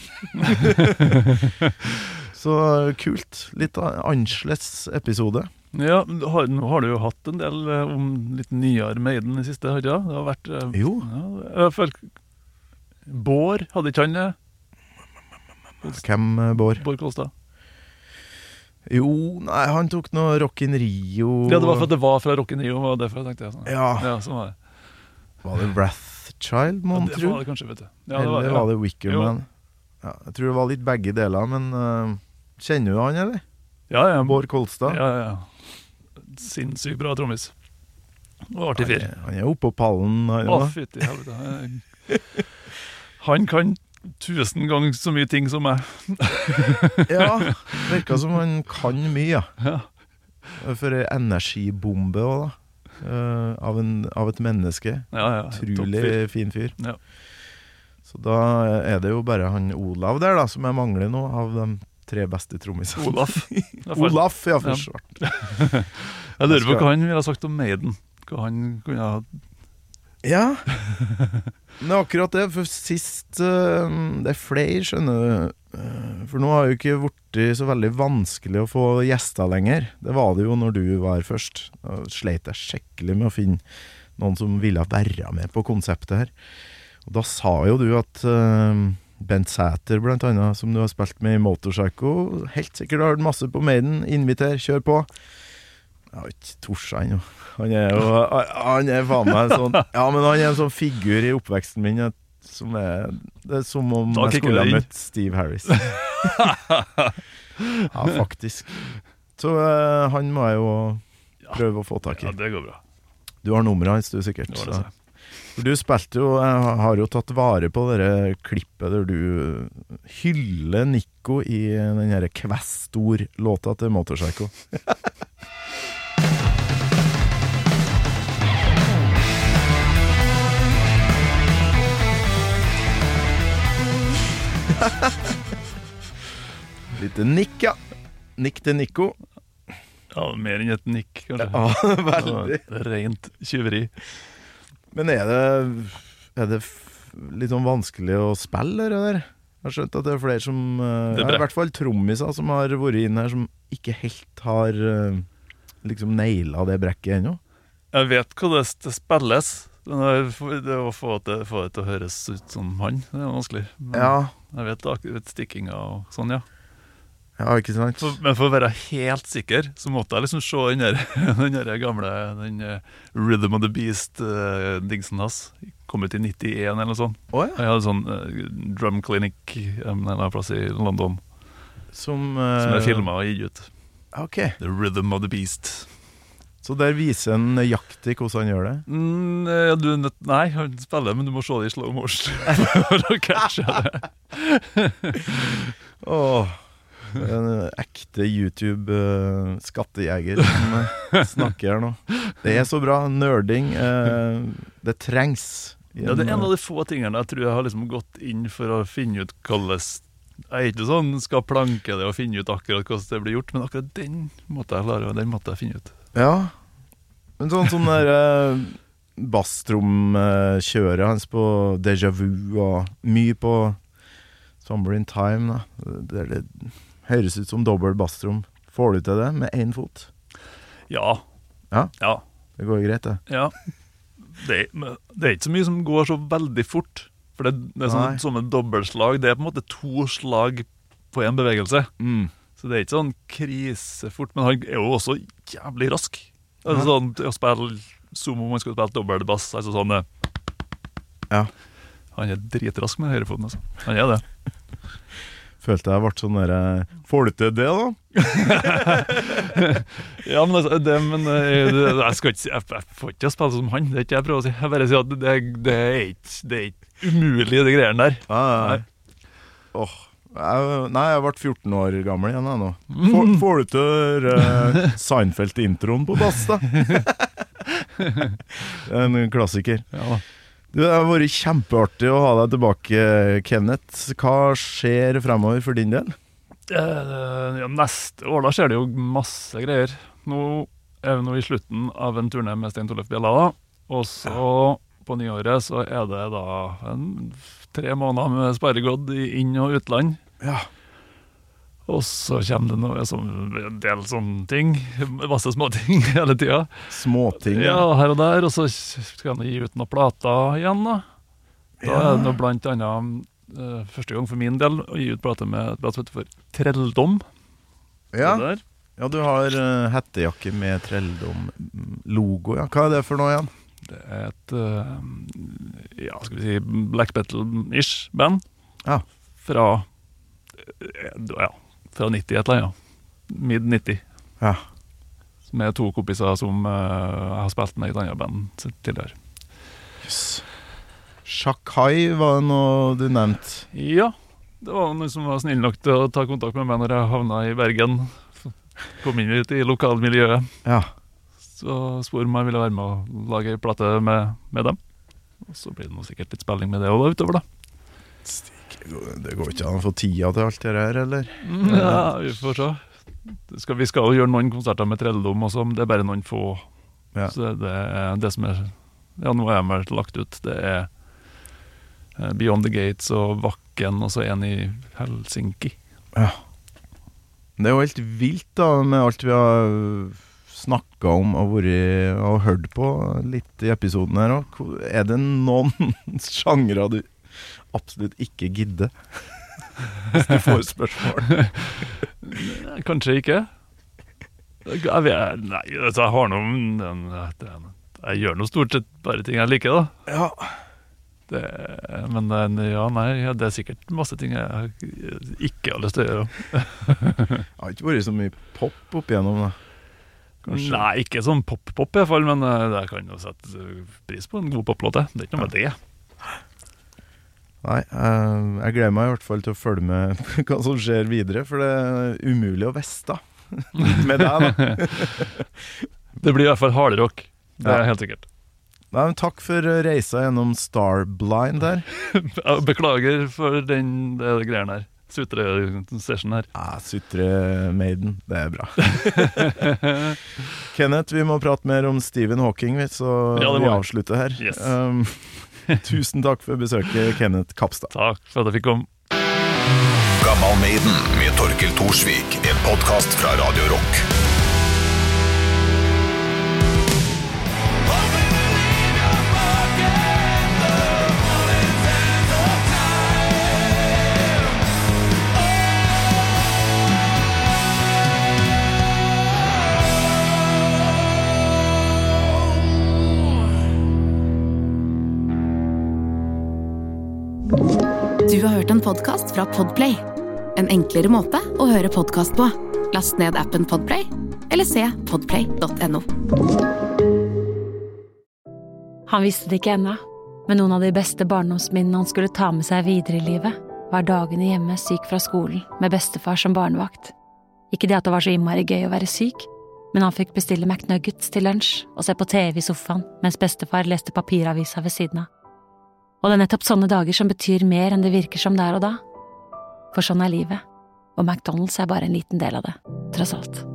Speaker 4: Så kult. Litt annerledes episode.
Speaker 5: Ja, har, nå har du jo hatt en del eh, om litt nyere Maiden i siste, har du? Det har vært eh,
Speaker 4: Jo.
Speaker 5: Ja, jeg føler Bård, hadde ikke han det?
Speaker 4: Hvem uh, Bård?
Speaker 5: Bård Kolstad.
Speaker 4: Jo, nei, han tok noe Rock in Rio.
Speaker 5: Ja, det var for at det var fra Rock in Rio, og derfor tenkte jeg sånn.
Speaker 4: Ja.
Speaker 5: Ja, sånn var det.
Speaker 4: Var det Wrathchild, må
Speaker 5: Ja,
Speaker 4: man
Speaker 5: det
Speaker 4: tro?
Speaker 5: var det kanskje, vet du. Ja,
Speaker 4: Eller
Speaker 5: det var,
Speaker 4: var,
Speaker 5: ja.
Speaker 4: det Wickerman? Ja, jeg tror det var litt begge deler, men uh, kjenner du han, eller?
Speaker 5: Ja, ja.
Speaker 4: Bård Kolstad?
Speaker 5: Ja, ja, ja. Sinnssykt bra trommis. Og artig fyr.
Speaker 4: Han, han er oppe på pallen. Han,
Speaker 5: Å,
Speaker 4: da.
Speaker 5: fytti helvete. Han kan tusen ganger så mye ting som meg.
Speaker 4: Ja, virker som han kan mye, ja.
Speaker 5: Ja.
Speaker 4: For en energibombe også, da. Uh, av, en, av et menneske.
Speaker 5: Ja, ja.
Speaker 4: Utrolig
Speaker 5: toppfyr.
Speaker 4: fin fyr.
Speaker 5: Ja.
Speaker 4: Så da er det jo bare han Olav der, da, som jeg mangler nå, av de tre beste trommisene.
Speaker 5: Olaf.
Speaker 4: Olaf, ja, for
Speaker 5: Ja.
Speaker 4: svart.
Speaker 5: Jeg lurer på hva han ville ha sagt om Maiden. Hva han kunne ha...
Speaker 4: Ja, men akkurat det, for sist uh, det er flere, skjønner du, uh, for nå har jo ikke vært så veldig vanskelig å få gjester lenger. Det var det jo når du var først. Da sleit jeg skikkelig med å finne noen som ville være med på konseptet her. Og da sa jo du at uh, Bent Sæter blant annet, som du har spilt med i Motorpsycho, helt sikkert har hørt masse på Maiden. Inviter, kjør på. Jeg har ikke torsa ennå. Han er jo Han er faen meg sånn. Ja, men han er en sånn figur i oppveksten min som er, det er som om
Speaker 5: Da
Speaker 4: jeg
Speaker 5: kikker
Speaker 4: skulle ha
Speaker 5: det inn.
Speaker 4: møtt Steve Harris. Ja, faktisk. Så uh, han må jeg jo prøve å få tak i.
Speaker 5: Ja, det går bra.
Speaker 4: Du har nummeret hans, du sikkert.
Speaker 5: Det var det,
Speaker 4: så. For du spilte jo, jeg har jo tatt vare på det klippet der du hyller Nico i den her Kvestor-låta til Motorpsycho. Lite nikk, ja. Nikk til Nico.
Speaker 5: Ja, mer enn et nikk, kanskje.
Speaker 4: Ja, veldig.
Speaker 5: Det er rent tyveri.
Speaker 4: Men er det, er det f- litt sånn vanskelig å spille, det der? Jeg har skjønt at det er flere som, uh,
Speaker 5: Det er
Speaker 4: ja,
Speaker 5: bra.
Speaker 4: i hvert fall trommiser som har vært inn her, som ikke helt har uh, liksom nailet det brekket ennå.
Speaker 5: Jeg vet hvordan det spilles. Men det det å få det, få det til å høres ut som han, det er vanskelig. Men
Speaker 4: Ja,
Speaker 5: jeg vet, ak- vet stikkinga og sånn, ja.
Speaker 4: Ja, ikke sant?
Speaker 5: For, men for å være helt sikker, så måtte jeg liksom se den der, den der gamle den, uh, Rhythm of the Beast-dingsen uh, hans. Kom ut i nittien eller noe sånt.
Speaker 4: Oh, ja.
Speaker 5: Jeg hadde sånn uh, drum clinic en eller annen plass i London.
Speaker 4: Som, uh,
Speaker 5: som er filmet og gitt ut.
Speaker 4: Ok.
Speaker 5: The Rhythm of the Beast.
Speaker 4: Så der viser en nøyaktig hvordan han gjør det?
Speaker 5: Mm, ja, du, nei, han spiller, men du må se det i slow motion for å catche det.
Speaker 4: Åh, en ekte YouTube-skattejeger som uh, snakker her nå. Det er så bra, nerding. Uh, det trengs.
Speaker 5: Ja, det er en av de få tingene jeg tror jeg har liksom gått inn for å finne ut hvordan. Jeg er ikke sånn, skal planke det og finne ut akkurat hvordan det blir gjort, men akkurat den måtte jeg klare, og den måtte jeg finne ut.
Speaker 4: Ja, men sånn som der uh, basstromkjøret hans på Deja Vu og mye på Summer in Time da. Det, det høres ut som dobbelt basstrom. Får du til det med en fot?
Speaker 5: Ja.
Speaker 4: Ja?
Speaker 5: Ja.
Speaker 4: Det går greit det.
Speaker 5: Ja. Det, det er ikke så mye som går så veldig fort. For det, det er sånn, som en dobbeltslag. Det er på en måte to slag på en bevegelse.
Speaker 4: Mm. Så
Speaker 5: det er ikke sånn krisefort, men han er jo også jævlig rask. Altså sånn, å spille som om man skal spille dobbeltbass, altså sånn.
Speaker 4: Ja.
Speaker 5: Han er dritrask med høyrefoten, altså. Han er det.
Speaker 4: Følte jeg ble sånn der, får du til det da?
Speaker 5: Ja, men, altså, det, men jeg, jeg skal ikke si, jeg, jeg får ikke spille som han, det er ikke jeg prøver å si. Jeg bare sier at det, det, er, ikke, det er ikke umulig, det greiene der.
Speaker 4: Ah, nei. Åh. Jeg, nei, jeg ble fjorten år gammel igjen jeg, nå. Får, får du til uh, Seinfeld-introen på bass da? En klassiker.
Speaker 5: Ja.
Speaker 4: Det har vært kjempeartig å ha deg tilbake, Kenneth. Hva skjer fremover for din del?
Speaker 5: Uh, ja, neste år da skjer det jo masse greier. Nå er vi nå i slutten av en turné med Stein Torleif Bjella da. Og så på nyåret så er det da en tre måneder med sparegodd i inn- og utland.
Speaker 4: Ja.
Speaker 5: Og så kommer det noe som en del sånne ting. Masse små ting hele tiden.
Speaker 4: Små ting?
Speaker 5: Ja, her og der. Og så skal han gi ut noen plater igjen da. Da ja. Er det noe blant annet uh, første gang for min del å gi ut plater med et blad som heter for Trelldom.
Speaker 4: Ja. Ja, du har uh, hettejakke med Trelldom-logo. Ja. Hva er det for noe igjen?
Speaker 5: Det er et uh, ja, skal vi si black metal-ish band.
Speaker 4: Ja.
Speaker 5: Fra ja, fra nitti et eller annet, ja. mid nitti.
Speaker 4: Ja.
Speaker 5: Med to kompiser som uh, jeg har spilt med i et annet band tidligere.
Speaker 4: Yes. Shakai var det noe du nevnte?
Speaker 5: Ja, det var noen som var snill nok til å ta kontakt med meg når jeg havnet i Bergen. Kom inn litt i lokalmiljøet.
Speaker 4: Ja.
Speaker 5: Så spør om jeg ville være med å lage en plate med, med dem. Og så blir det nå sikkert litt spilling med det også da, utover da.
Speaker 4: Det går ikke an å få tida til alt det her, eller?
Speaker 5: Ja, vi får se. Skal, vi skal jo gjøre noen konserter med Trelldom også, men det er bare noen få. Ja. Så det er det som er, ja, nå er jeg vel lagt ut. Det er Beyond the Gates og Vakken, og så en i Helsinki.
Speaker 4: Ja. Det er jo helt vilt da, med alt vi har snakket om og, vært, og hørt på litt i episoden her også. Er det noen sjangere du absolutt ikke gidder? Hvis du får spørsmål.
Speaker 5: Kanskje ikke. Jeg vet, nei, altså, jeg har noen jeg gjør noe stort sett bare ting jeg liker da.
Speaker 4: Ja.
Speaker 5: Det, men ja, nei, det er sikkert masse ting jeg ikke har lyst til å gjøre.
Speaker 4: Det har ikke vært så mye pop opp igjennom da.
Speaker 5: Kanskje. Nei, ikke sånn pop-pop i hvert fall, men det kan jo sette pris på en god poplåte. Det er ikke noe med det.
Speaker 4: Nei, jeg gleder meg i hvert fall til å følge med hva som skjer videre, for det er umulig å veste med deg da.
Speaker 5: Det blir i hvert fall hardrock, det er helt sikkert.
Speaker 4: Nei, men takk for reisa gjennom Starblind her.
Speaker 5: Jeg beklager for den det greiene her. Sutre-session her.
Speaker 4: Ja, Sutre-maiden, det er bra. Kenneth, vi må prate mer om Stephen Hawking, så ja, vi avslutter her.
Speaker 5: Yes.
Speaker 4: Um, tusen takk for besøket, Kenneth Kapstad.
Speaker 5: Takk for at jeg fikk komme.
Speaker 6: Gammal Maiden med Torkel Torsvik, en podcast fra Radio Rock.
Speaker 3: Du har hørt en podcast fra Podplay. En enklere måte å høre podcast på. Last ned appen Podplay, eller se podplay punktum no.
Speaker 8: Han visste det ikke ennå, men noen av de beste barndomsminnene han skulle ta med seg videre i livet, var dagene hjemme syk fra skolen, med bestefar som barnevakt. Ikke det at det var så innmari gøy å være syk, men han fikk bestille McNuggets til lunsj og se på T V i sofaen, mens bestefar leste papiravisa ved siden av. Og det er nettopp sånne dager som betyr mer enn det virker som der og da. For sånn er livet, og McDonald's er bare en liten del av det, tross alt.